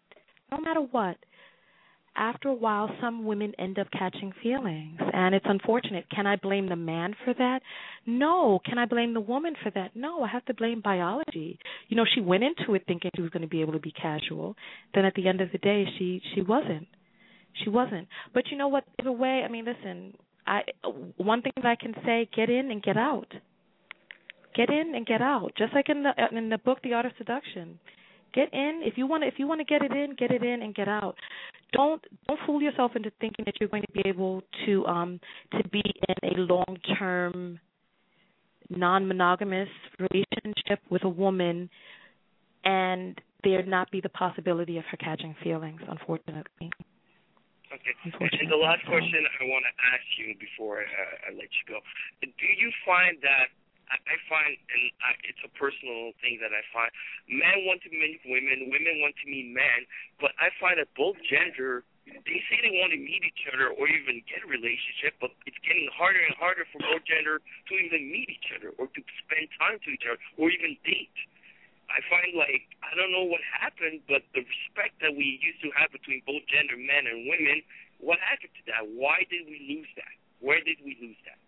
Speaker 20: after a while, some women end up catching feelings, and it's unfortunate. Can I blame the man for that? No. Can I blame the woman for that? No. I have to blame biology. You know, she went into it thinking she was going to be able to be casual. Then at the end of the day, she wasn't. She wasn't. But you know what? Either way, I mean, listen, one thing that I can say, get in and get out. Get in and get out. Just like in the book, The Art of Seduction. Get in. If you want to get it in and get out. Don't fool yourself into thinking that you're going to be able to be in a long-term, non-monogamous relationship with a woman and there not be the possibility of her catching feelings, unfortunately.
Speaker 5: Okay. And the last question I want to ask you before I let you go. Do you find that I find, and it's a personal thing that I find, men want to meet women, women want to meet men, but I find that both gender, they say they want to meet each other or even get a relationship, but it's getting harder and harder for both gender to even meet each other or to spend time to each other or even date. I find like, I don't know what happened, but the respect that we used to have between both gender, men and women, what happened to that? Why did we lose that? Where did we lose that?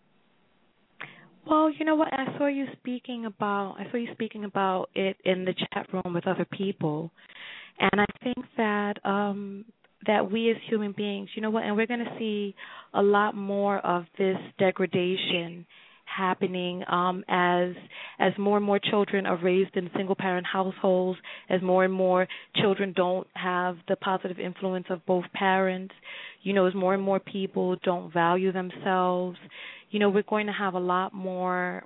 Speaker 20: Well, you know what? I saw you speaking about it in the chat room with other people, and I think that that we as human beings, you know what? And we're going to see a lot more of this degradation happening as more and more children are raised in single-parent households, as more and more children don't have the positive influence of both parents. You know, as more and more people don't value themselves. You know, we're going to have a lot more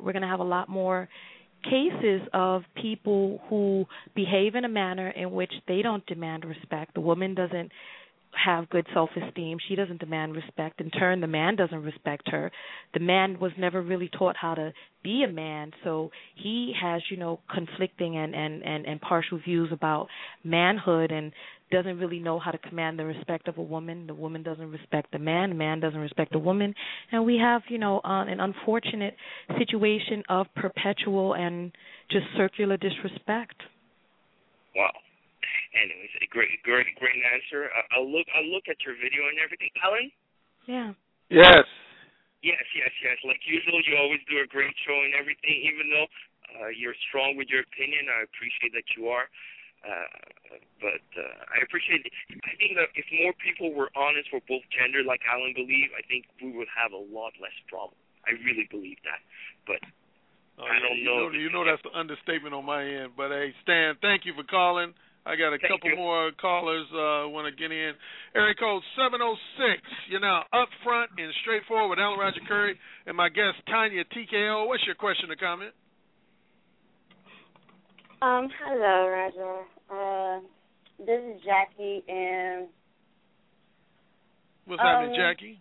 Speaker 20: cases of people who behave in a manner in which they don't demand respect. The woman doesn't have good self-esteem. She doesn't demand respect. In turn, the man doesn't respect her. The man was never really taught how to be a man, so he has, you know, conflicting and partial views about manhood and doesn't really know how to command the respect of a woman. The woman doesn't respect the man doesn't respect the woman. And we have, you know, an unfortunate situation of perpetual and just circular disrespect.
Speaker 5: Wow. Anyways, a great answer. I'll look at your video and everything. Alan?
Speaker 20: Yeah.
Speaker 19: Yes.
Speaker 5: Yes. Like usual, you always do a great show and everything, even though you're strong with your opinion. I appreciate that you are. But I appreciate it. I think that if more people were honest for both gender, like Alan believe, I think we would have a lot less problem. I really believe that. But I don't know.
Speaker 19: You know that's the understatement on my end. But hey, Stan, thank you for calling. I got a couple more callers want to get in. Area code 706. You're now up front and straightforward with Alan Roger Curry and my guest Tanya TKO. What's your question or comment?
Speaker 29: Hello, Roger. This is Jackie, and
Speaker 19: what's happening, Jackie?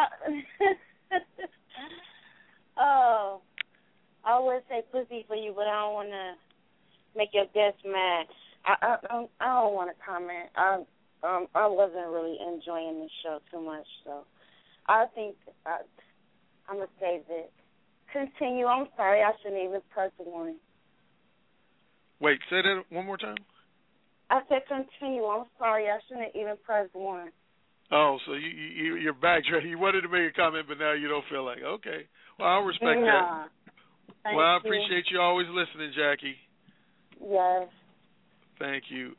Speaker 29: Oh, I would say pussy for you, but I don't want to make your guest mad. I don't want to comment. I wasn't really enjoying the show too much, so I think I'm gonna save it. Continue. I'm sorry, I shouldn't even press one.
Speaker 19: Wait, say that one more time.
Speaker 29: I said continue. I'm sorry, I shouldn't even press one.
Speaker 19: Oh, so you're backtracking. You wanted to make a comment, but now you don't feel like. Okay. Well, I'll respect that. Well, I appreciate you always listening, Jackie.
Speaker 29: Yes.
Speaker 19: Thank you.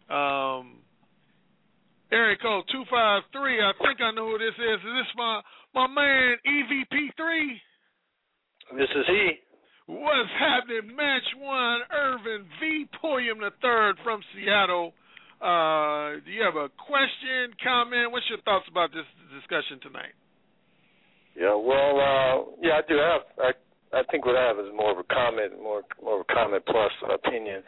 Speaker 19: Area code 253. I think I know who this is. Is this my man EVP3?
Speaker 6: This is he.
Speaker 19: What's happening? Match one, Irvin V. Pulliam III from Seattle. Do you have a question, comment? What's your thoughts about this discussion tonight?
Speaker 6: Yeah, well, I do have. I think what I have is more of a comment, more of a comment plus opinion.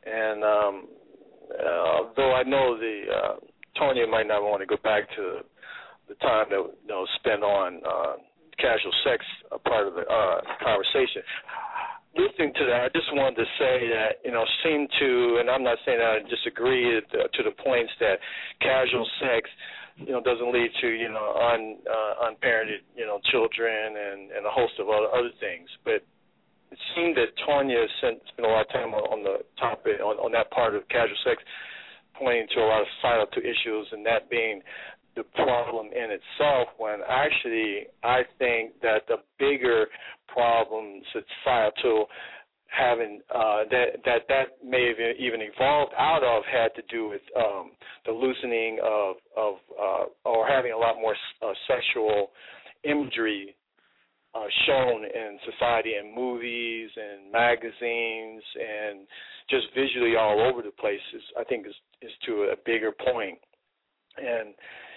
Speaker 6: And although I know Tonya might not want to go back to the time that spent on casual sex part of the conversation. Listening to that, I just wanted to say that, seem to, and I'm not saying that I disagree to the points that casual sex, doesn't lead to, unparented, children and a host of other things. But it seemed that Tanya spent a lot of time on the topic, on that part of casual sex, pointing to a lot of societal issues, and that being the problem in itself, when actually I think that the bigger problem societal having that may have even evolved out of had to do with the loosening of or having a lot more sexual imagery shown in society in movies and magazines and just visually all over the place I think is to a bigger point. And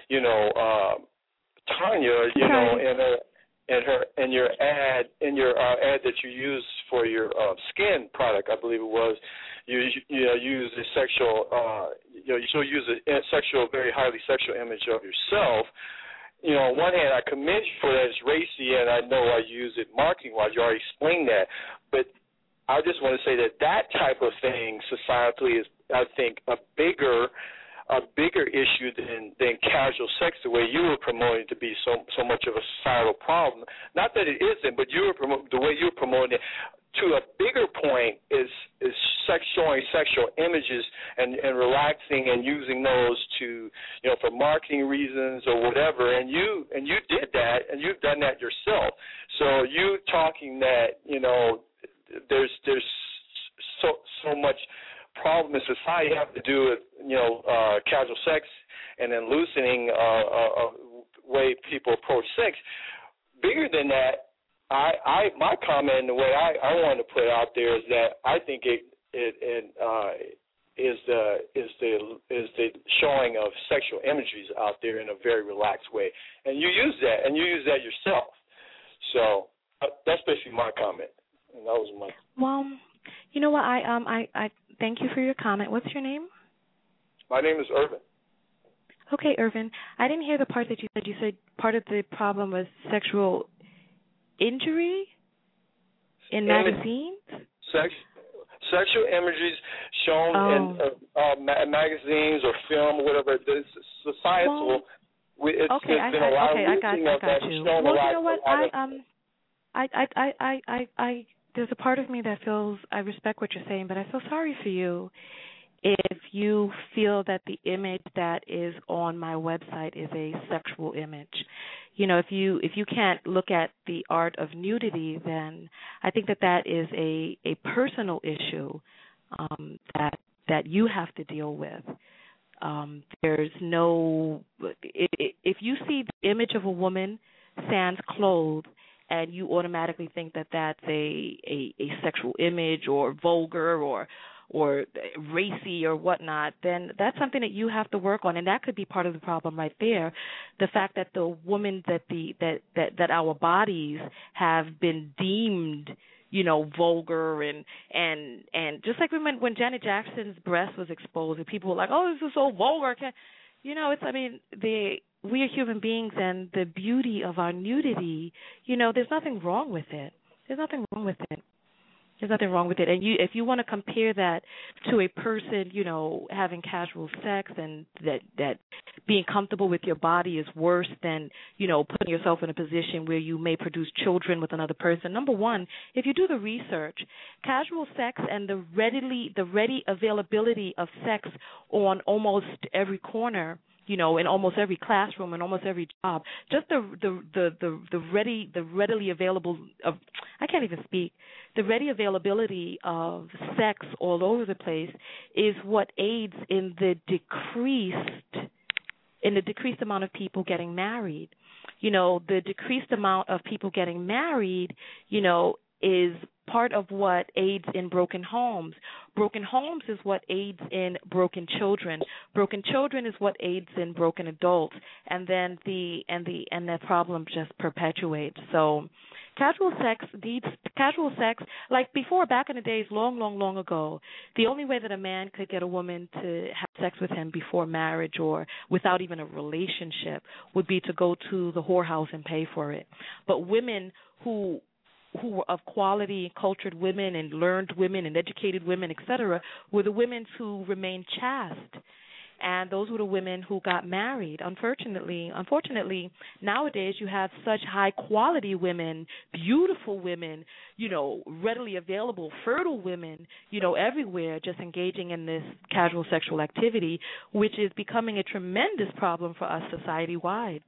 Speaker 6: Tanya, in your ad that you used for your skin product, I believe it was, you use a sexual, use a sexual, very highly sexual image of yourself. On one hand, I commend you for that. It's racy, and I know I use it marketing-wise. You already explained that, but I just want to say that type of thing societally is, I think, a bigger issue than casual sex, the way you were promoting it to be so much of a societal problem. Not that it isn't, but the way you were promoting it to a bigger point is showing sexual images and relaxing and using those to for marketing reasons or whatever. And you did that, and you've done that yourself. So you talking that there's so much problem in society have to do with casual sex and then loosening way people approach sex. Bigger than that, my comment, the way I want to put it out there, is that I think it is the showing of sexual imageries out there in a very relaxed way, and you use that yourself. So that's basically my comment, and that was my.
Speaker 20: Well, you know what? I thank you for your comment. What's your name?
Speaker 6: My name is Irvin.
Speaker 20: Okay, Irvin. I didn't hear the part that you said. You said part of the problem was sexual injury in magazines?
Speaker 6: Sexual images shown in magazines or film or whatever. It's societal. There's been a lot of loosening of that.
Speaker 20: Well, you know what? There's a part of me that feels, I respect what you're saying, but I feel sorry for you if you feel that the image that is on my website is a sexual image. If you can't look at the art of nudity, then I think that is a personal issue that you have to deal with. There's no, if you see the image of a woman sans clothes, and you automatically think that that's a sexual image or vulgar or racy or whatnot, then that's something that you have to work on, and that could be part of the problem right there. The fact that the woman that our bodies have been deemed, vulgar and just like when Janet Jackson's breast was exposed, and people were like, "Oh, this is so vulgar." We are human beings, and the beauty of our nudity, there's nothing wrong with it. There's nothing wrong with it. And if you want to compare that to a person, having casual sex, and that being comfortable with your body is worse than, putting yourself in a position where you may produce children with another person. Number one, if you do the research, casual sex and the ready availability of sex on almost every corner, in almost every classroom and almost every job, just the readily available of, I can't even speak, the ready availability of sex all over the place is what aids in the decreased amount of people getting married. The decreased amount of people getting married, is part of what aids in broken homes. Broken homes is what aids in broken children. Broken children is what aids in broken adults, and then the problem just perpetuates. So casual sex, like before, back in the days, long ago, the only way that a man could get a woman to have sex with him before marriage or without even a relationship would be to go to the whorehouse and pay for it. But women who were of quality, cultured women and learned women and educated women, etc., were the women who remained chaste. And those were the women who got married. Unfortunately, nowadays you have such high-quality women, beautiful women, readily available, fertile women, everywhere just engaging in this casual sexual activity, which is becoming a tremendous problem for us society-wide.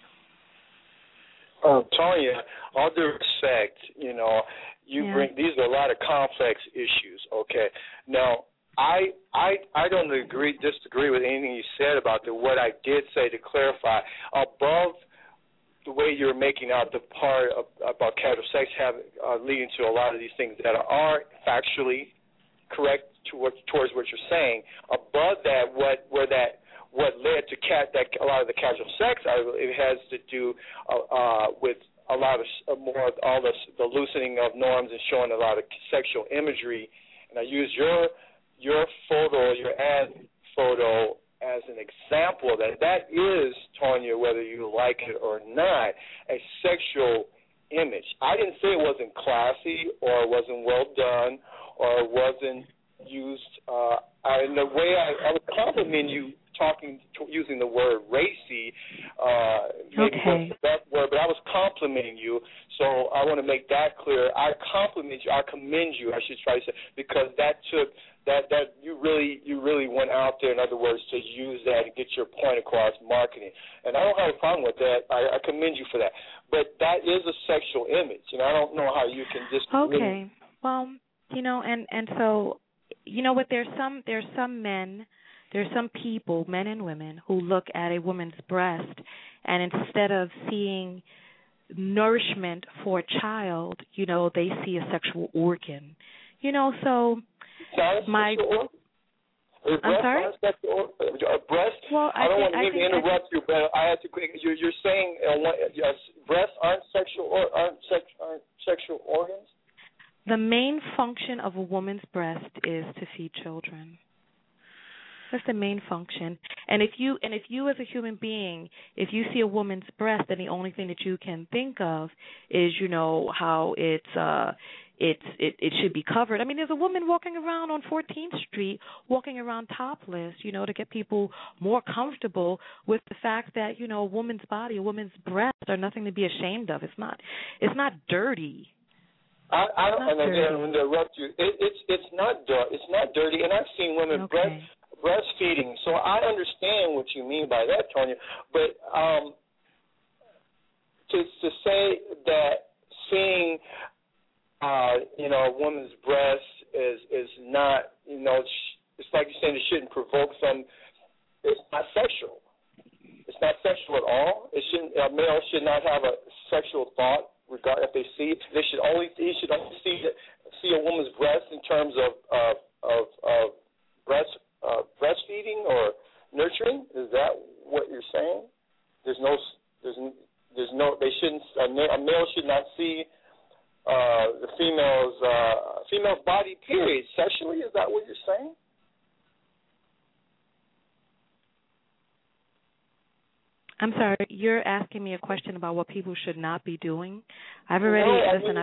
Speaker 6: Tonya, all due respect, you bring these are a lot of complex issues. Okay, now I don't disagree with anything you said about what I did say to clarify. Above the way you're making out the part about casual sex leading to a lot of these things that are factually correct towards what you're saying. Above that, what led to a lot of the casual sex, it has to do with a lot of all the loosening of norms and showing a lot of sexual imagery. And I use your photo, your ad photo, as an example of that. That is, Tonya, whether you like it or not, a sexual image. I didn't say it wasn't classy or it wasn't well done or it wasn't used. In the way I would compliment you using the word racy, maybe wasn't the best word, but I was complimenting you. So I want to make that clear. I compliment you. I commend you, I should try to say, because that you really went out there, in other words, to use that and get your point across marketing. And I don't have a problem with that. I commend you for that. But that is a sexual image, and I don't know how you can disagree.
Speaker 20: Okay. Well, and so, what? There's some men. There's some people, men and women, who look at a woman's breast and instead of seeing nourishment for a child, they see a sexual organ. So my... I'm sorry?
Speaker 6: Breast?
Speaker 20: Well,
Speaker 6: I don't want to interrupt you, but I have to. You're saying breasts aren't sexual organs?
Speaker 20: The main function of a woman's breast is to feed children. That's the main function. And if you as a human being, if you see a woman's breast, then the only thing that you can think of is, how it should be covered. I mean, there's a woman walking around on 14th Street, walking around topless, to get people more comfortable with the fact that, a woman's body, a woman's breasts are nothing to be ashamed of. It's not dirty.
Speaker 6: I don't interrupt you. It's not dirty. It's not dirty, and I've seen women breastfeeding, so I understand what you mean by that, Tonya. But to say that seeing a woman's breast is not, it's like you're saying it shouldn't provoke some. It's not sexual. It's not sexual at all. A male should not have a sexual thought regarding if they see it. He should only see a woman's breast in terms of breastfeeding or nurturing. Is that what you're saying? There's no. They shouldn't. A male should not see the female's body. Period. Sexually, is that what you're saying?
Speaker 20: I'm sorry, you're asking me a question about what people should not be doing. I've already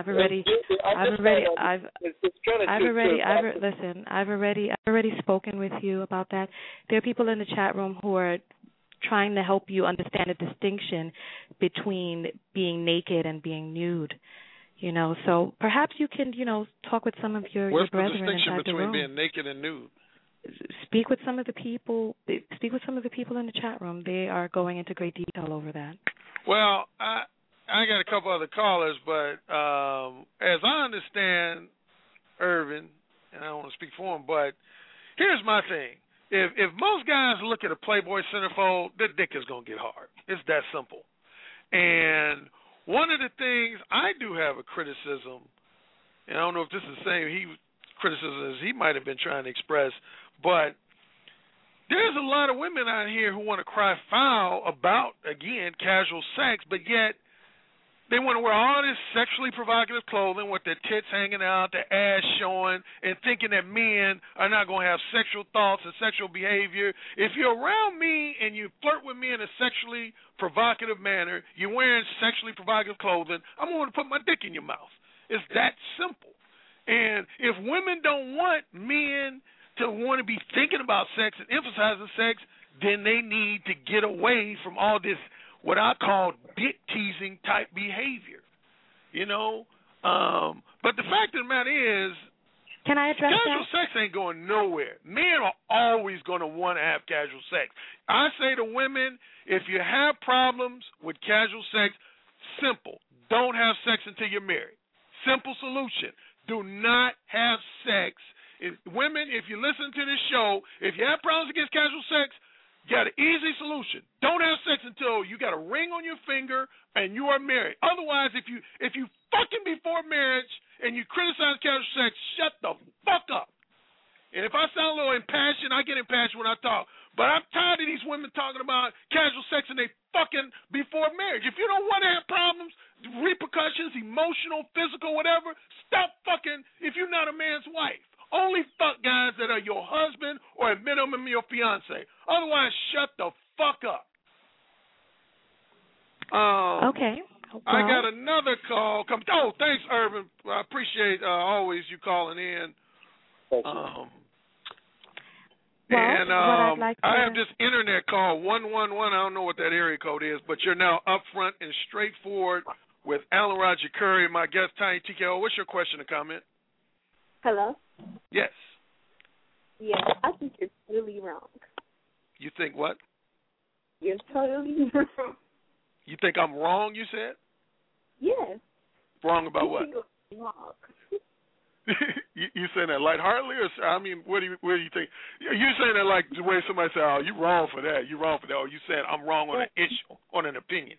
Speaker 20: spoken with you about that. There are people in the chat room who are trying to help you understand the distinction between being naked and being nude. So perhaps you can, talk with some of your brethren inside the room. What's the distinction between
Speaker 4: being naked and nude?
Speaker 20: Speak with some of the people in the chat room. They are going into great detail over that.
Speaker 4: Well, I got a couple other callers, but as I understand Irvin, and I don't want to speak for him, but here's my thing. If most guys look at a Playboy centerfold, their dick is going to get hard. It's that simple. And one of the things I do have a criticism
Speaker 19: and I don't know if this is the same criticism as he might have been trying to express, but there's a lot of women out here who want to cry foul about, again, casual sex, but yet they want to wear all this sexually provocative clothing with their tits hanging out, their ass showing, and thinking that men are not going to have sexual thoughts and sexual behavior. If you're around me and you flirt with me in a sexually provocative manner, you're wearing sexually provocative clothing, I'm going to put my dick in your mouth. It's that simple. And if women don't want men to want to be thinking about sex and emphasizing sex, then they need to get away from all this what I call dick-teasing type behavior, you know. But the fact of the matter is,
Speaker 20: can I address
Speaker 19: casual sex ain't going nowhere. Men are always going to want to have casual sex. I say to women, if you have problems with casual sex, simple. Don't have sex until you're married. Simple solution. Do not have sex. Women, if you listen to this show, if you have problems against casual sex, you got an easy solution. Don't have sex until you got a ring on your finger and you are married. Otherwise, if you fucking before marriage and you criticize casual sex, shut the fuck up. And if I sound a little impassioned, I get impassioned when I talk. But I'm tired of these women talking about casual sex and they fucking before marriage. If you don't want to have problems, repercussions, emotional, physical, whatever, stop fucking if you're not a man's wife. Only fuck guys that are your husband or at minimum your fiance. Otherwise, shut the fuck up.
Speaker 20: Okay. Well,
Speaker 19: I got another call. Oh, thanks, Urban. I appreciate always you calling in.
Speaker 2: Thank you.
Speaker 19: I have this internet call 111. I don't know what that area code is, but you're now upfront and straightforward with Alan Roger Curry and my guest Tanya TKO. What's your question or comment?
Speaker 7: Hello?
Speaker 19: Yes.
Speaker 7: Yeah, I think you're really wrong.
Speaker 19: You think what?
Speaker 7: You're totally wrong.
Speaker 19: You think I'm wrong, you said?
Speaker 7: Yes.
Speaker 19: Wrong about what?
Speaker 7: You're wrong.
Speaker 19: You saying that lightheartedly, or I mean, what do you think? You saying that like the way somebody say, "Oh, you wrong for that. You wrong for that." Or you saying I'm wrong on an issue, on an opinion?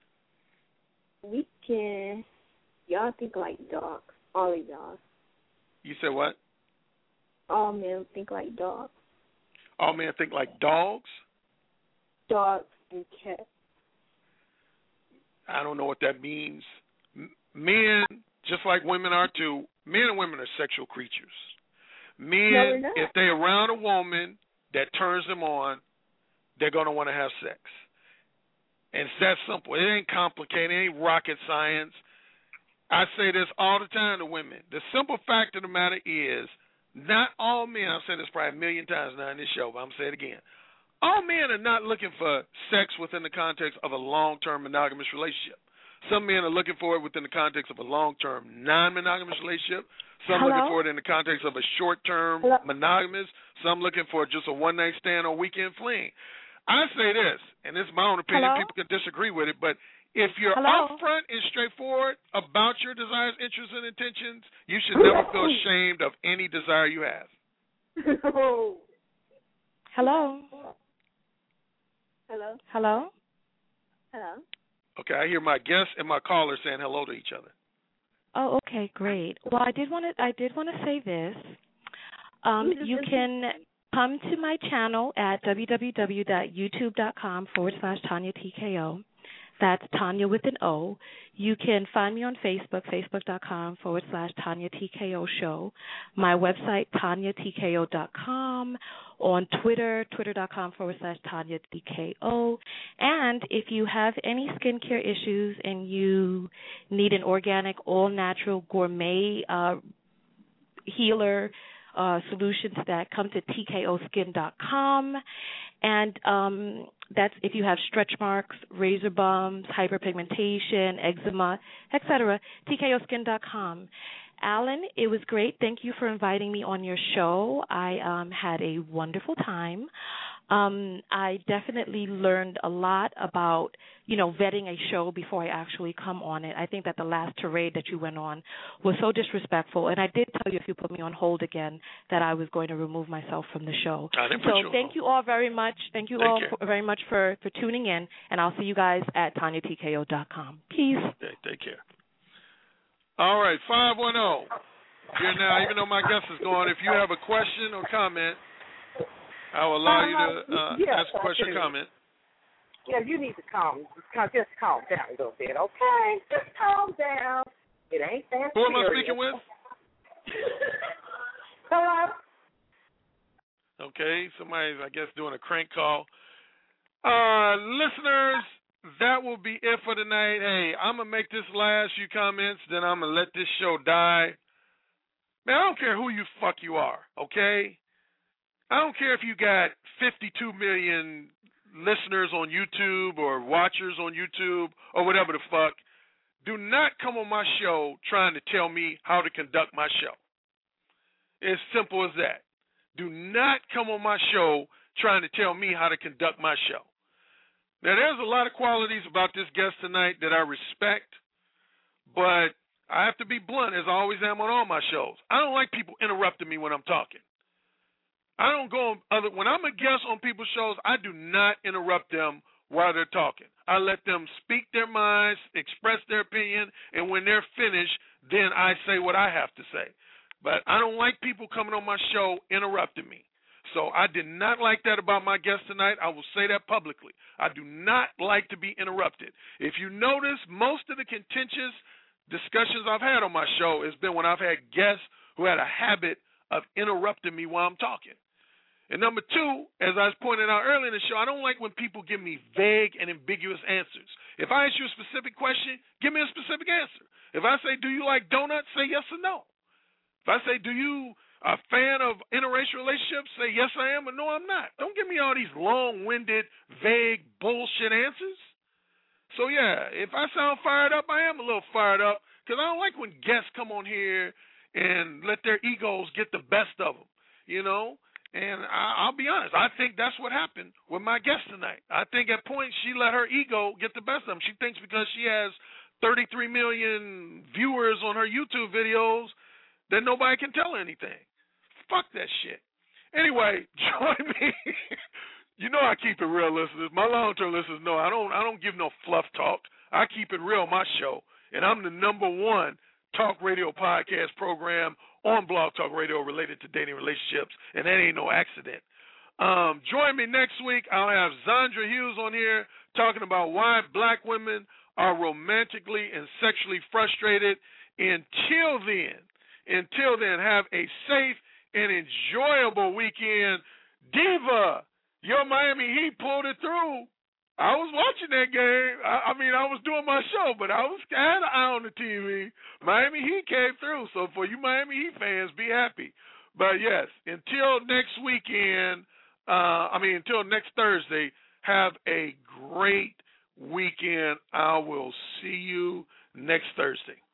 Speaker 7: Y'all think like dogs, all of y'all.
Speaker 19: You said what?
Speaker 7: All men think like dogs.
Speaker 19: All men think like dogs?
Speaker 7: Dogs and cats.
Speaker 19: I don't know what that means. Men, just like women are too, men and women are sexual creatures. Men, if they're around a woman that turns them on, they're going to want to have sex. And it's that simple. It ain't complicated. It ain't rocket science. I say this all the time to women. The simple fact of the matter is, not all men, I've said this probably a million times now in this show, but I'm going to say it again. All men are not looking for sex within the context of a long-term monogamous relationship. Some men are looking for it within the context of a long-term non-monogamous relationship. Some looking for it in the context of a short-term monogamous. Some looking for just a one-night stand or weekend fling. I say this, and this is my own opinion. People can disagree with it, but if you're upfront and straightforward about your desires, interests, and intentions, you should never feel ashamed of any desire you have.
Speaker 7: Hello? Hello? Hello?
Speaker 19: Okay, I hear my guests and my callers saying hello to each other.
Speaker 20: Oh, okay, great. Well, I did want to say this. You can come to my channel at www.youtube.com/Tanya TKO. That's Tanya with an O. You can find me on Facebook, facebook.com/Tanya TKO Show. My website, TanyaTKO.com. On Twitter, twitter.com/Tanya TKO. And if you have any skincare issues and you need an organic, all-natural, gourmet healer solution to that, come to TKOskin.com. And that's if you have stretch marks, razor bumps, hyperpigmentation, eczema, etc., TKOskin.com. Alan, it was great. Thank you for inviting me on your show. I had a wonderful time. I definitely learned a lot about, vetting a show before I actually come on it. I think that the last tirade that you went on was so disrespectful, and I did tell you if you put me on hold again that I was going to remove myself from the show. So thank you all very much. Thank you all very much for tuning in, and I'll see you guys at TanyaTKO.com. Peace.
Speaker 19: Okay, take care. All right, 510.
Speaker 4: Here now, even though my guest is gone, if you have a question or comment, I will allow you to ask a question or comment.
Speaker 8: Yeah, you need to just calm down a little bit, okay? Just calm down. It ain't that serious.
Speaker 4: Who am I speaking with?
Speaker 8: Hello?
Speaker 4: Okay, somebody's, I guess, doing a crank call. Listeners, that will be it for tonight. Hey, I'm going to make this last few comments, then I'm going to let this show die. Man, I don't care who you fuck you are, okay? I don't care if you got 52 million listeners on YouTube or watchers on YouTube or whatever the fuck. Do not come on my show trying to tell me how to conduct my show. It's simple as that. Do not come on my show trying to tell me how to conduct my show. Now, there's a lot of qualities about this guest tonight that I respect, but I have to be blunt, as I always am on all my shows. I don't like people interrupting me when I'm talking. I don't go on when I'm a guest on people's shows, I do not interrupt them while they're talking. I let them speak their minds, express their opinion, and when they're finished, then I say what I have to say. But I don't like people coming on my show interrupting me. So I did not like that about my guest tonight. I will say that publicly. I do not like to be interrupted. If you notice, most of the contentious discussions I've had on my show has been when I've had guests who had a habit of interrupting me while I'm talking. And number two, as I was pointing out earlier in the show, I don't like when people give me vague and ambiguous answers. If I ask you a specific question, give me a specific answer. If I say, do you like donuts, say yes or no. If I say, do you a fan of interracial relationships, say yes I am or no I'm not. Don't give me all these long-winded, vague bullshit answers. So yeah, if I sound fired up, I am a little fired up because I don't like when guests come on here and let their egos get the best of them, you know. And I'll be honest, I think that's what happened with my guest tonight. I think at points she let her ego get the best of them. She thinks because she has 33 million viewers on her YouTube videos that nobody can tell her anything. Fuck that shit. Anyway, join me. You know I keep it real, listeners. My long-term listeners know I don't give no fluff talk. I keep it real on my show, and I'm the #1 talk radio podcast program on Blog Talk Radio related to dating relationships, and that ain't no accident. Join me next week. I'll have Zandra Hughes on here talking about why black women are romantically and sexually frustrated. Until then, have a safe and enjoyable weekend. Diva, your Miami Heat pulled it through. I was watching that game. I was doing my show, but I had an eye on the TV. Miami Heat came through. So for you Miami Heat fans, be happy. But yes, until next weekend, until next Thursday, have a great weekend. I will see you next Thursday.